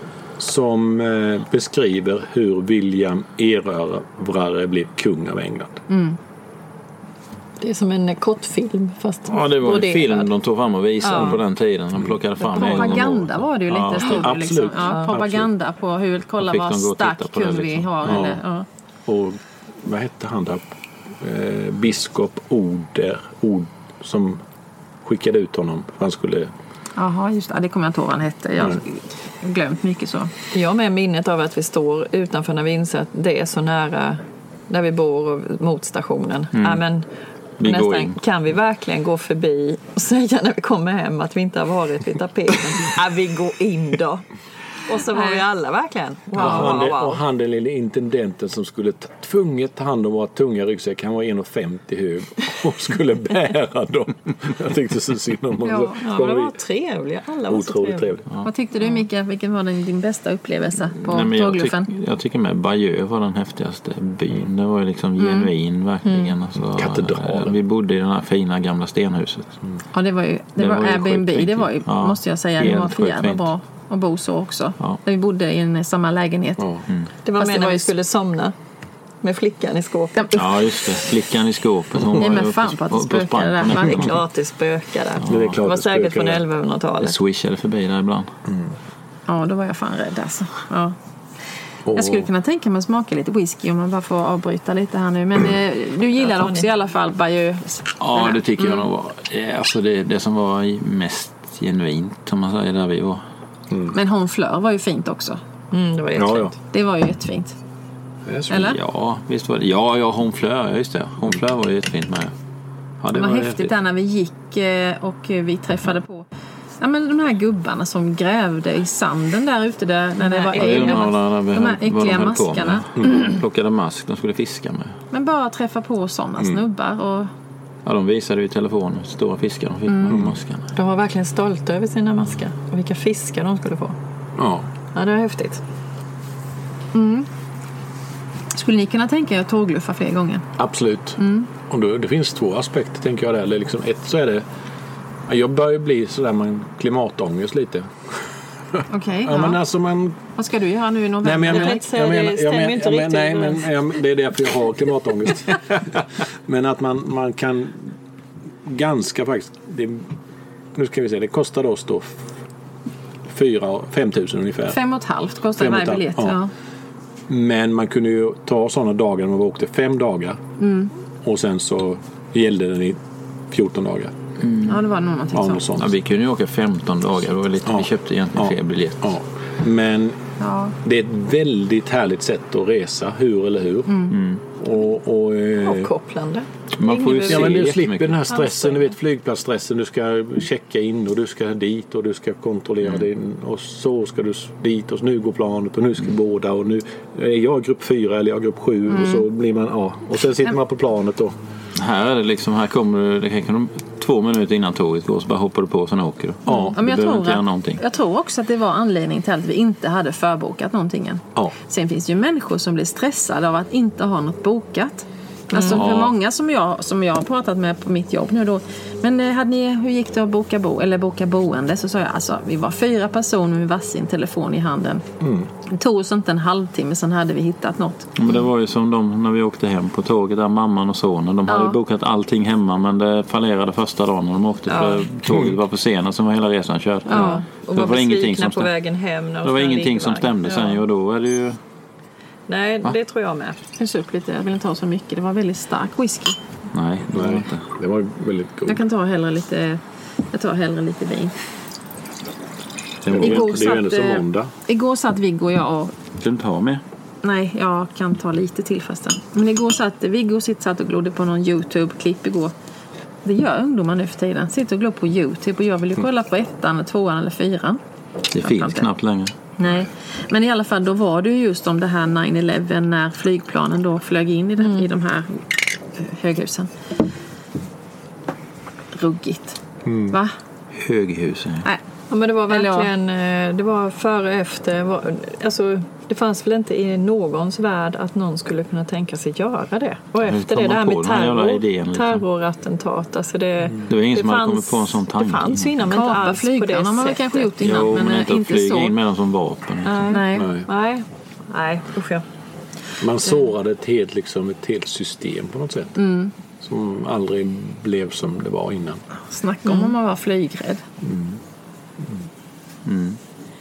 Som eh, beskriver hur William Erövrare blev kung av England. Mm. Det är som en kortfilm fast ja, det var en film de tog fram och visade ja. på den tiden. De plockade fram propaganda var det ju lite ja, stod absolut. Liksom. Ja, propaganda absolut. På hur, kolla vad stark kung liksom. Vi har. Ja. Eller, ja. Och vad hette han där? Eh, biskop Oder, Od, som skickade ut honom för han skulle... Jaha, just det. Det kommer jag inte ihåg vad han hette. Jag har glömt mycket så. Jag har med minnet av att vi står utanför när vi inser att det är så nära där vi bor mot stationen. Mm. Ja, men vi nästan, kan vi verkligen gå förbi och säga när vi kommer hem att vi inte har varit vid tapeten? Ja, vi går in då. Och så var vi alla verkligen. Wow, och, han, wow, wow. och han den lille intendenten som skulle ta, tvunget ta hand om våra tunga ryggsäck. Han var en komma femtio hög och skulle bära dem. Jag tyckte så synd om honom. Ja, ja, det var trevliga. Alla var så trevliga. Trevlig. Ja. Vad tyckte du, Mika? Vilken var din, din bästa upplevelse på Nej, men jag, tågluffen? tyck, jag tycker med Bajö var den häftigaste byn. Det var ju liksom mm. genuin verkligen. Mm. Alltså, katedralen. Vi bodde i det här fina gamla stenhuset. Mm. Ja, det var ju, det, det var, var Airbnb. Det var ju, ja, måste jag säga, det var för jävla bra. Och bo så också. Ja. Där vi bodde i en samma lägenhet. Ja. Mm. Det var med när vi skulle somna. Med flickan i skåpet. Ja, just det. Flickan i skåpet. Hon Nej, var men fan på att det spökade där. Det är klart det spökade. Ja. Det, det var säkert från elvahundratalet. Det swishade förbi där ibland. Mm. Ja, då var jag fan rädd alltså. Ja. Oh. Jag skulle kunna tänka mig att smaka lite whisky om man bara får avbryta lite här nu. Men eh, du gillar också ni. I alla fall Bajö. Ja, det tycker mm. jag nog var. Alltså det, det som var mest genuint, om man säger, där vi var. Mm. Men Honfleur var ju fint också. Mm, det var jättefint. Ja, ja. Det var ju jättefint. Eller? Ja, visst var det. Ja, ja, Honfleur, just det. Honfleur var ju jättefint med. Ja, det, det var, var häftigt häftigt där när vi gick och vi träffade på ja, men de här gubbarna som grävde i sanden där ute där, när det var ägg. De, de, de här äckliga de maskarna. Mm. Plockade mask, de skulle fiska med. Men bara träffa på sådana mm. snubbar och... Ja, de visade ju i telefonen stora fiskar de fick mm. med de maskarna. De var verkligen stolta över sina maskar och vilka fiskar de skulle få. Ja. Ja, det var häftigt. Mm. Skulle ni kunna tänka er att tågluffa fler gånger? Absolut. Mm. Och då, det finns två aspekter tänker jag där. Eller liksom, ett så är det, jag börjar bli sådär man klimatångest lite. Okej, okay, ja. ja. Men alltså man... Vad ska du göra nu i november? Nej, men jag, jag, men, jag, menar, jag, jag, menar, men, jag, men, nej, men jag, det är därför jag har klimatångest. Men att man, man kan ganska faktiskt det, nu ska vi se, det kostar oss då fyra, fem tusen ungefär. Fem och ett halvt kostar varje biljett. Ja. Ja. Men man kunde ju ta sådana dagar när man åkte fem dagar. Mm. Och sen så gällde den i fjorton dagar. Mm. Ja, det var någonting ja, sånt. sånt. Ja, vi kunde ju åka femton dagar. Det var lite, ja. Vi köpte egentligen ja. fler biljett. Ja. Men ja. det är ett väldigt härligt sätt att resa, hur eller hur. Mm. Mm. Och, och, eh, avkopplande. Man får ju se, ja, men du slipper den här stressen, du vet flygplatsstressen, du ska checka in och du ska dit och du ska kontrollera mm. det och så ska du dit och nu går planet och nu ska båda och nu är jag grupp fyra eller jag grupp sju mm. och så blir man ja och sen sitter man på planet och här är det liksom, här kommer du, det kan två minuter innan tåget går så bara hoppar du på och sen åker du. Ja, men jag, tror att, jag tror också att det var anledning till att vi inte hade förbokat någonting än. Ja. Sen finns det ju människor som blir stressade av att inte ha något bokat. Alltså mm. för många som jag, som jag har pratat med på mitt jobb nu då. Men hade ni, hur gick det att boka, bo, eller boka boende? Så sa jag, alltså vi var fyra personer med varsin telefon i handen. Mm. Det tog oss inte en halvtimme, sen hade vi hittat något. Men det var ju som de, när vi åkte hem på tåget där, mamman och sonen. De hade ja. bokat allting hemma, men det fallerade första dagen när de åkte. Ja. För tåget var försenat, som var hela resan kört. Ja. Och det var ingenting som på vägen hem. Det var ingenting som stämde ja. sen, och då är det ju... Nej, Va? det tror jag med. Jag upp lite, jag vill inte ha så mycket. Det var väldigt stark whisky. Nej, det var Nej, inte. Det var väldigt god. Jag kan ta hellre lite, jag tar hellre lite vin. Det är Igår ju ändå satt, som eh, måndag. Igår satt Viggo och jag och... Ska du inte ha med? Nej, jag kan ta lite till förresten. Men igår satt Viggo sitt satt och glodde på någon YouTube-klipp igår. Det gör ungdomar nu för tiden. Sitter och glor på YouTube. Och jag vill ju kolla på ettan, tvåan eller fyran. Det finns knappt längre. Nej, men i alla fall då var det ju just om det här nine eleven när flygplanen då flög in i, den, mm. i de här höghusen. Ruggigt. Mm. Va? Höghusen. Nej. Ja, men det var Eller, verkligen, det var före och efter. Var, alltså, det fanns väl inte i någons värld att någon skulle kunna tänka sig göra det. Och efter det, det här med terror, idén, liksom. terrorattentat. Alltså det, mm. det var ingen det som fanns, hade kommit på en sån tanke. Det fanns ju innan, men inte alls på det sättet. har man väl kanske gjort innan, jo, men, men inte, inte flyga så. in med dem som vapen. Nej. Nej. Nej. Nej. Nej, usch ja. Man sårade ett helt, liksom, ett helt system på något sätt. Mm. Som aldrig blev som det var innan. Snacka om mm. om man var flygrädd. Mm. Mm.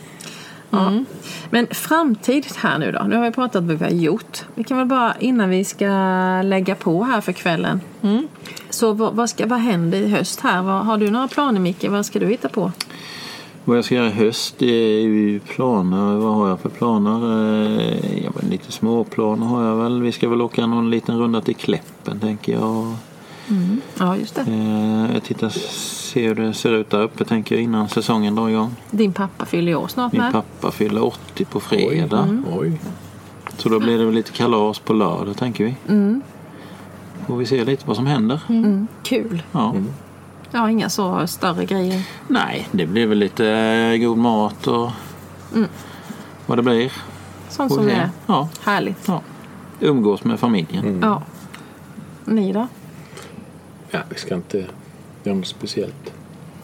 Ja. Mm. Men framtid här nu då. Nu har vi pratat om vad vi har gjort. Vi kan väl bara innan vi ska lägga på här för kvällen. Mm. Så vad, vad, ska, vad händer i höst här? Vad, har du några planer, Micke? Vad ska du hitta på? Vad jag ska göra i höst det är ju planer. Vad har jag för planer? Jag vet, lite små planer har jag väl. Vi ska väl åka någon liten runda till Kläppen tänker jag. Mm. Ja, just det. Jag tittar, ser hur det ser ut där uppe tänker jag innan säsongen drar igång. Din pappa fyller år snart. Min med. pappa fyller åttio på fredag. Oj. Mm. Oj. Så då blir det väl lite kalas på lördag tänker vi. Mm. Och vi ser lite vad som händer. Mm. Kul. Ja. Mm. Ja, inga så större grejer. Nej, det blir väl lite god mat och mm. vad det blir. Sånt som det är. Ja. Härligt. Ja. Umgås med familjen. Mm. Ja. Ni då? Ja, vi ska inte göra något speciellt.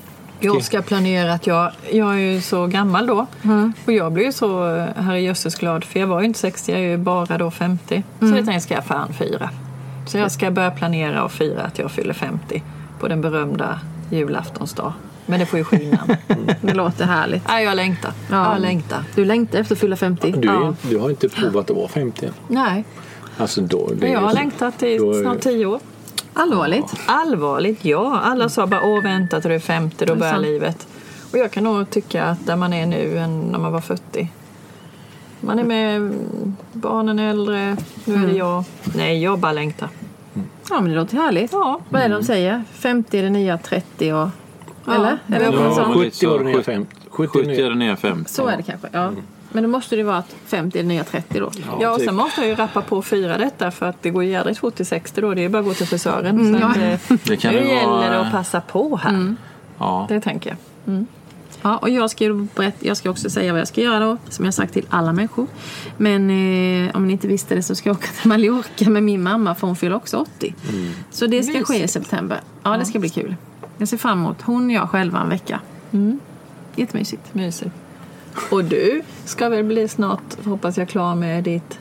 Jag ska planera att jag, jag är ju så gammal då. Mm. Och jag blir ju så herrejösses glad. För jag var ju inte sextio, jag är ju bara då femtio. Mm. Så jag tänkte ska jag fan fira. Så jag ska börja planera och fira att jag fyller femtio. På den berömda julaftonsdag. Men det får ju skillnad. Mm. Det låter härligt. Nej, jag längtar. Ja. Jag längtar. Du längtar efter att fylla femtio? Du, ja. du har inte provat att vara femtio än. Nej. Alltså då, det jag har så, längtat i är... snart tio år. Allvarligt? Ja. Allvarligt, ja. Alla sa bara, åh vänta till du är femtio, då börjar livet. Och jag kan nog tycka att där man är nu än när man var fyrtio. Man är med, barnen är äldre, nu är det jag. Nej, jag bara längtar. Ja, men det låter härligt. Ja. Vad är det de säger? femtio är det nya trettio och... Ja. Eller? Är det ja, sjuttio är det nya femtio. sjuttio är det nya femtio. Så är det kanske, ja. Mm. Men då måste det vara att femtio är det nya trettio då. Ja, ja och sen måste jag ju rappa på fyra detta för att det går jädligt fort till sextio då. Det är bara att gå till frisören. Mm. Så att, det, det kan det gäller vara... att passa på här. Mm. Ja. Det tänker jag. Mm. Ja, och jag ska, berätta, jag ska också säga vad jag ska göra då, som jag sagt till alla människor. Men eh, om ni inte visste det så ska jag åka till Mallorca med min mamma, för hon fyller också åttio. Mm. Så det ska Mysigt. ske i september. Ja, det ska bli kul. Jag ser fram emot hon och jag själva en vecka. Mm. Jättemysigt. Mysigt. Och du ska väl bli snart, hoppas jag, klar med ditt...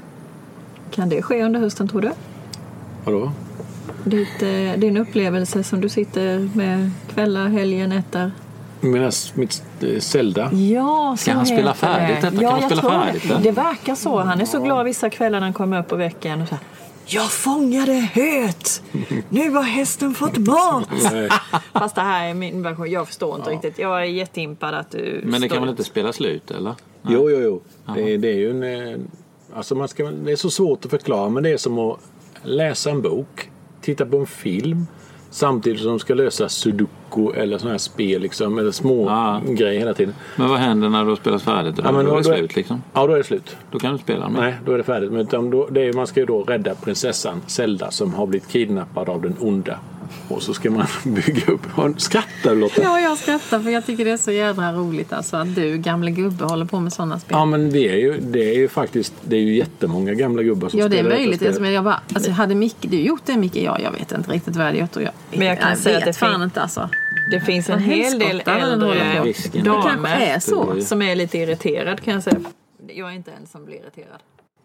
Kan det ske under hösten, tror du? Vadå? Ditt, eh, din upplevelse som du sitter med kvällar, helger, nätter. Menar mitt äh, Zelda? Ja, ska han spela färdigt detta? Ja, kan han spela färdigt det? det verkar så. Han är så glad vissa kvällar när han kommer upp på veckan och så här, jag fångade höet! Nu har hästen fått mat! Fast det här är min version. Jag förstår inte ja. riktigt. Jag är jätteimpad att du... Men det kan väl inte spela slut, eller? Nej. Jo, jo, jo. Det, det är ju en... Alltså man ska, det är så svårt att förklara, men det är som att läsa en bok, titta på en film, samtidigt som de ska lösa sudoku eller sådana här spel liksom, eller små ah. grejer hela tiden. Men vad händer när du har spelat färdigt? Då, ja, men då, då är det slut liksom? Ja, då är det slut. Då kan du spela med. Nej, då är det färdigt. Men då, det är, man ska ju då rädda prinsessan Zelda som har blivit kidnappad av den onda. Och så ska man bygga upp... Skrattar du, Lotta? Ja, jag skrattar för jag tycker det är så jävla roligt alltså, att du, gamla gubbe, håller på med sådana spel. Ja, men det är ju, det är ju faktiskt... Det är ju jättemånga gamla gubbar som ja, spelar. Ja, det är möjligt. Alltså, men jag bara, alltså, hade Micke, du gjort det, Micke? Ja, jag vet inte riktigt vad jag gjort. Och jag, men jag kan jag säga vet att det fan fin- inte alltså. Det finns en hel del äldre Risken. damer är så. som är lite irriterad, kan jag säga. Jag är inte en som blir irriterad.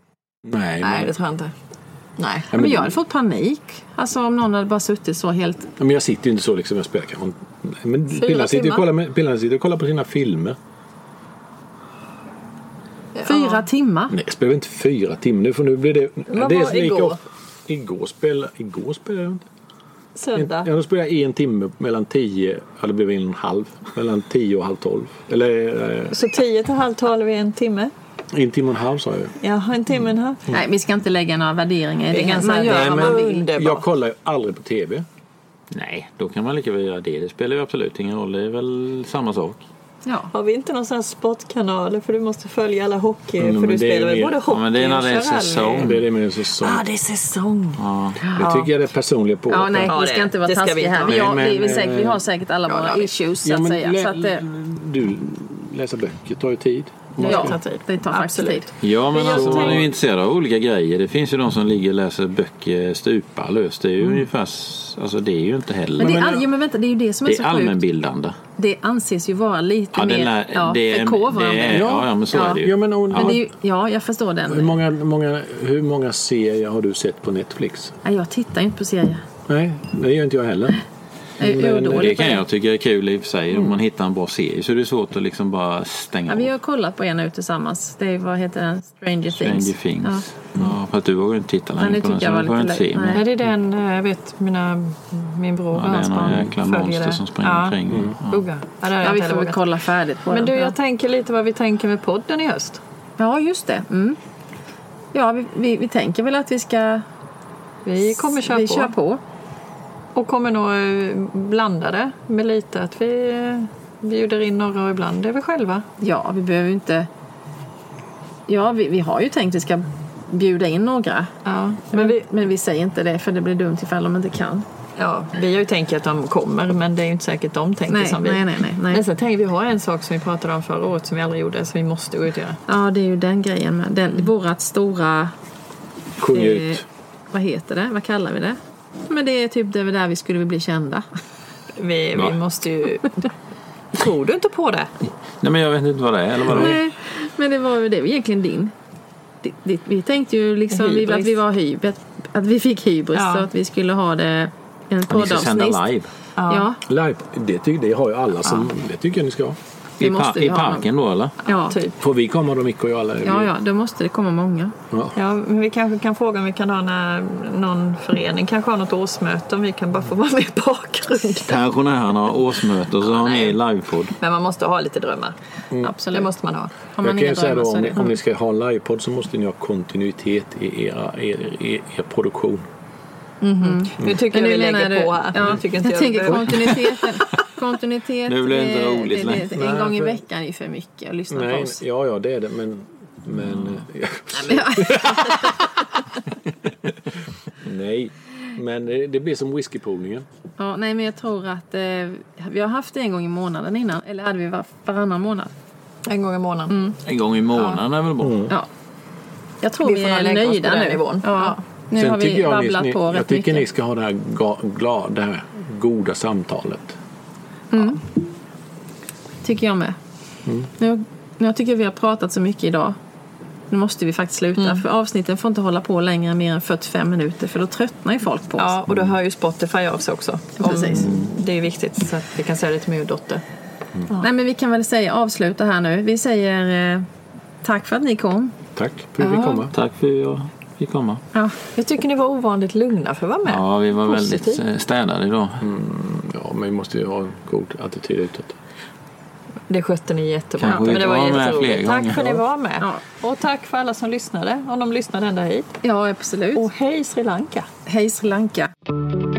Nej, Nej men... det tror jag inte. Nej. Ja, men, men jag hade fått panik. Alltså om någon hade bara suttit så helt... Ja, men jag sitter ju inte så liksom, jag spelar kanske. Men Pillan sitter, sitter och kollar på sina filmer. Ja. Fyra timmar? Nej, jag spelar inte fyra timmar. Nu, för nu blir det... Men det var är igår? Igår spelade igår spelade jag inte. Söndag. Ja, då spelar jag en timme mellan tio, eller blir det en och en halv, mellan tio och halv tolv. Eller eh, Så tio till halv tolv är en timme? en timme och en halv sa jag. Ja, en timme och en halv. Nej, vi ska inte lägga några värderingar i Det är det. ganska- Man gör Nej, vad men- man vill. Underbart. Jag kollar ju aldrig på tv. Nej, då kan man lika väl göra det. Det spelar ju absolut ingen roll. Det är väl samma sak. Ja. Har vi inte någon sån här sportkanaler för du måste följa alla hockey Mm, för men du det är spelar väl mer- både hockey Ja, men det är när och det är kör rally? säsong. Det är det med en säsong. Ja, det är säsong. Ja. Det tycker jag är det personliga på. Ja, nej, Ja, vi det- ska inte vara det ska vi taskiga inte här. ha. Vi har, Men, vi, vi, eh, säkert, vi har säkert alla ja, våra det har vi. issues så Ja, att men säga. lä- Så att, eh, du, läsa böcker tar ju tid. ja, tar tid. det tar faktiskt Absolut. tid. Ja, men Men jag alltså, man är tänker- ju intresserad av olika grejer. Det finns ju de som ligger och läser böcker stupa löst. Det är ju ungefär, alltså det är ju inte heller. Men det är, men- all, jo, men vänta, det är ju det som är, det så är sjukt. allmänbildande. Det anses ju vara lite Ja, det mer lär, ja, det är, förkovrande. det är, ja, ja, men så Ja. är det ju. Ja, men, och, Men det är ju, ja, jag förstår hur, den. många, många, hur många serier har du sett på Netflix? Nej, jag tittar ju inte på serier. Nej, det gör inte jag heller. Jag är Men- odålig Det på kan det. jag tycka är kul i och för sig. Om man hittar en bra serie så är det svårt att liksom bara stänga Ja, vi av. har kollat på en nu tillsammans. Det är, vad heter den? Stranger Things. Stranger Things. Ja. för att du vågar inte titta Nej, längre det på den tycker så jag du var får lite inte se löjligt. mer. Nej, det är den, eh, jag vet, mina, min bror och Ja, det är hans någon barn jäkla följer monster det. som springer ja. omkring. Mm. Ja. Ugga. Ja, det har Ja, jag vi inte får väl vågat. kolla färdigt på Men den. du, ja. jag tänker lite vad vi tänker med podden i höst. Ja, just det. Mm. Ja, vi, vi, vi tänker väl att vi ska... Vi kommer köra vi på. kör på. Och kommer nog eh, blanda det med lite att vi eh, bjuder in några och ibland är vi själva. Ja, vi behöver ju inte... Ja, vi, vi har ju tänkt att vi ska bjuda in några. Ja, men vi, Men vi säger inte det för det blir dumt ifall de inte kan. ja, vi har ju tänkt att de kommer men det är ju inte säkert de tänker Nej, som vi. nej, nej, nej, nej. Men sen tänker vi har en sak som vi pratade om förra året som vi aldrig gjorde som vi måste gå ut och göra. Ja, det är ju den grejen med den, vårat stora... Sjung eh, ut. vad heter det? Vad kallar vi det? Men det är typ det där vi skulle bli kända. Vi, Va? vi måste ju... Tror du inte på det? Nej, men jag vet inte vad det är. Eller vadå? Nej, men det var ju det var egentligen din. Ditt- ditt- Vi tänkte ju liksom vi, Hybris. att vi var hybris, att, att vi fick hybris Ja. så att vi skulle ha det en Ni ska sända poddavsnitt. live. Ja, Live, det, ty, det har ju alla som... Det tycker jag ni ska ha. Vi I, måste pa- ju I ha parken då eller? ja. Typ. Får vi komma då, Micke och jag? Alla? Ja, ja, då måste det komma många. Ja. Ja, men vi kanske kan fråga om vi kan ha när, någon förening, kanske ha något årsmöte om vi kan bara få vara med i bakgrunden. Pensionärerna har årsmöte och så har ni livepodd. Men man måste ha lite drömmar. Absolut. Det måste man ha. Har Jag man kan ju inga säga drömmar då, så om är ni, det... om ni ska ha en livepodd så måste ni ha kontinuitet i era, er, er, er produktion. Nu tycker Men jag nu vi menar lägger du, på här. ja, Nu tycker inte jag jag tänker vi behöver- kontinuiteten. Kontinuitet. Nu blir det inte eh, roligt det- längre. det- Nej, En gång i för- veckan är ju för mycket att lyssna på Nej, oss. ja, ja, det är det, men... men nej, men det, det blir som whiskyprovningen. Ja, nej, men jag tror att eh, vi har haft det en gång i månaden innan. Eller hade vi var, varannan månad? En gång i månaden. En gång i månaden är väl bra. Ja. Jag tror Vi vi, får nog är lägga oss nöjda på den nu. nivån. Ja. Ja. Nu har vi tycker jag, babblat ni, på jag rätt tycker mycket. ni ska ha det här, ga, gla, det här goda samtalet. Tycker jag med. Mm. Nu, nu jag tycker vi har pratat så mycket idag. Nu måste vi faktiskt sluta. Mm. För avsnitten får inte hålla på längre än mer än fyrtiofem minuter. För då tröttnar ju folk på oss. Ja, och då hör ju Spotify av sig också. Ja, precis. Om- Det är viktigt så att vi kan säga lite mer dotter. Nej, men vi kan väl säga avsluta här nu. Vi säger eh, tack för att ni kom. Tack för att vi Ja. komma. Tack för att jag fick komma. Ja. Jag tycker ni var ovanligt lugna för att vara med. Ja, vi var Positiv. väldigt eh, städade idag. Ja, men vi måste ju ha en god attityd utåt. Det skötte ni jättebra. Kanske vi Men det får var vara med jätteroligt. fler Tack gånger. för att ni var med. Ja. Och tack för alla som lyssnade. Om de lyssnade ända hit. Ja, absolut. Och hej Sri Lanka. Hej Sri Lanka.